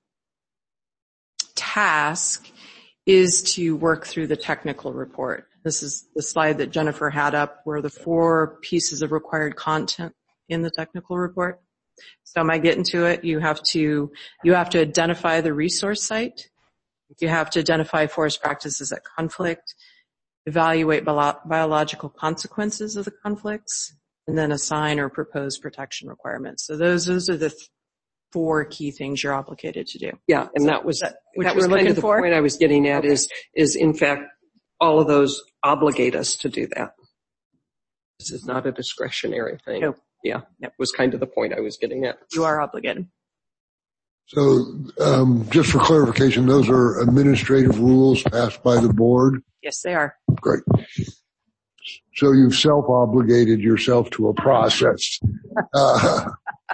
task is to work through the technical report. This is the slide that Jennifer had up where the four pieces of required content in the technical report. So am I getting to it? You have to, you have to identify the resource site. You have to identify forest practices at conflict, evaluate bio- biological consequences of the conflicts, and then assign or propose protection requirements. So those, those are the th- four key things you're obligated to do. Yeah, and so that was, that, what that you was were kind of the for? point I was getting at Okay. is, is in fact, all of those obligate us to do that. This is not a discretionary thing. No. Yeah, that was kind of the point I was getting at. You are obligated. So, um, just for clarification, those are administrative rules passed by the board? Yes, they are. Great. So you've self-obligated yourself to a process. Uh,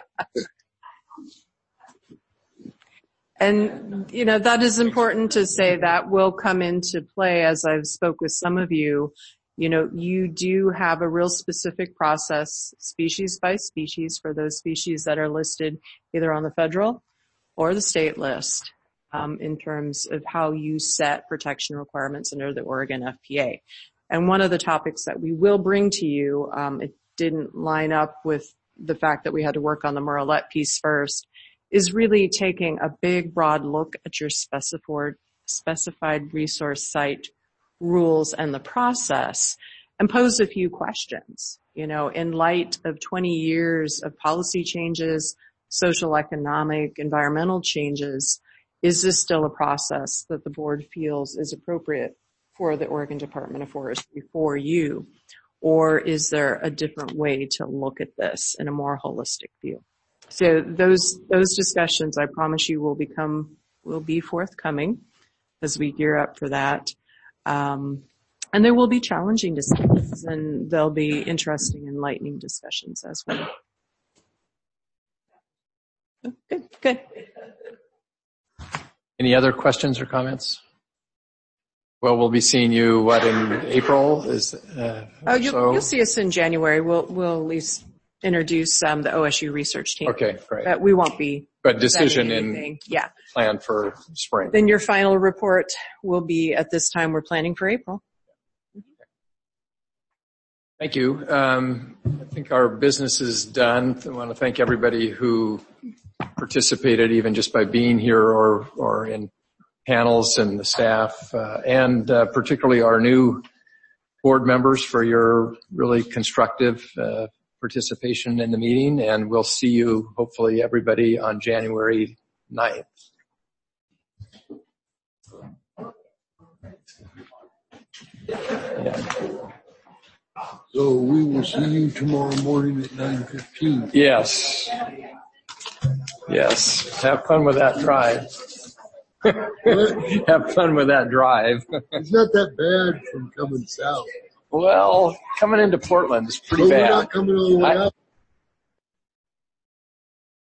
And, you know, that is important to say. That will come into play as I've spoke with some of you. You know, you do have a real specific process, species by species, for those species that are listed either on the federal or the state list, um, in terms of how you set protection requirements under the Oregon F P A. And one of the topics that we will bring to you, um, it didn't line up with the fact that we had to work on the Murrelet piece first, is really taking a big, broad look at your specified, specified resource site rules and the process and pose a few questions. You know, in light of twenty years of policy changes, social, economic, environmental changes, is this still a process that the board feels is appropriate for the Oregon Department of Forestry for you? Or is there a different way to look at this in a more holistic view? So those, those discussions, I promise you, will become, will be forthcoming as we gear up for that. Um, And there will be challenging discussions, and there'll be interesting, enlightening discussions as well. Good, good. Any other questions or comments? Well, we'll be seeing you, what, in April? Is uh, Oh, you'll, so? you'll see us in January. We'll, we'll at least introduce um, the O S U research team. Okay, great. But we won't be. But decision in yeah. plan for spring. Then your final report will be at this time. We're planning for April. Thank you. Um, I think our business is done. I want to thank everybody who participated, even just by being here or, or in panels, and the staff, uh, and uh, particularly our new board members for your really constructive uh, participation in the meeting. And we'll see you, hopefully, everybody on January ninth. Yeah. So we will see you tomorrow morning at nine fifteen. Yes. Yes. Have fun with that drive. Have fun with that drive. It's not that bad from coming south. Well, coming into Portland is pretty but bad. We're not coming all the way I, up.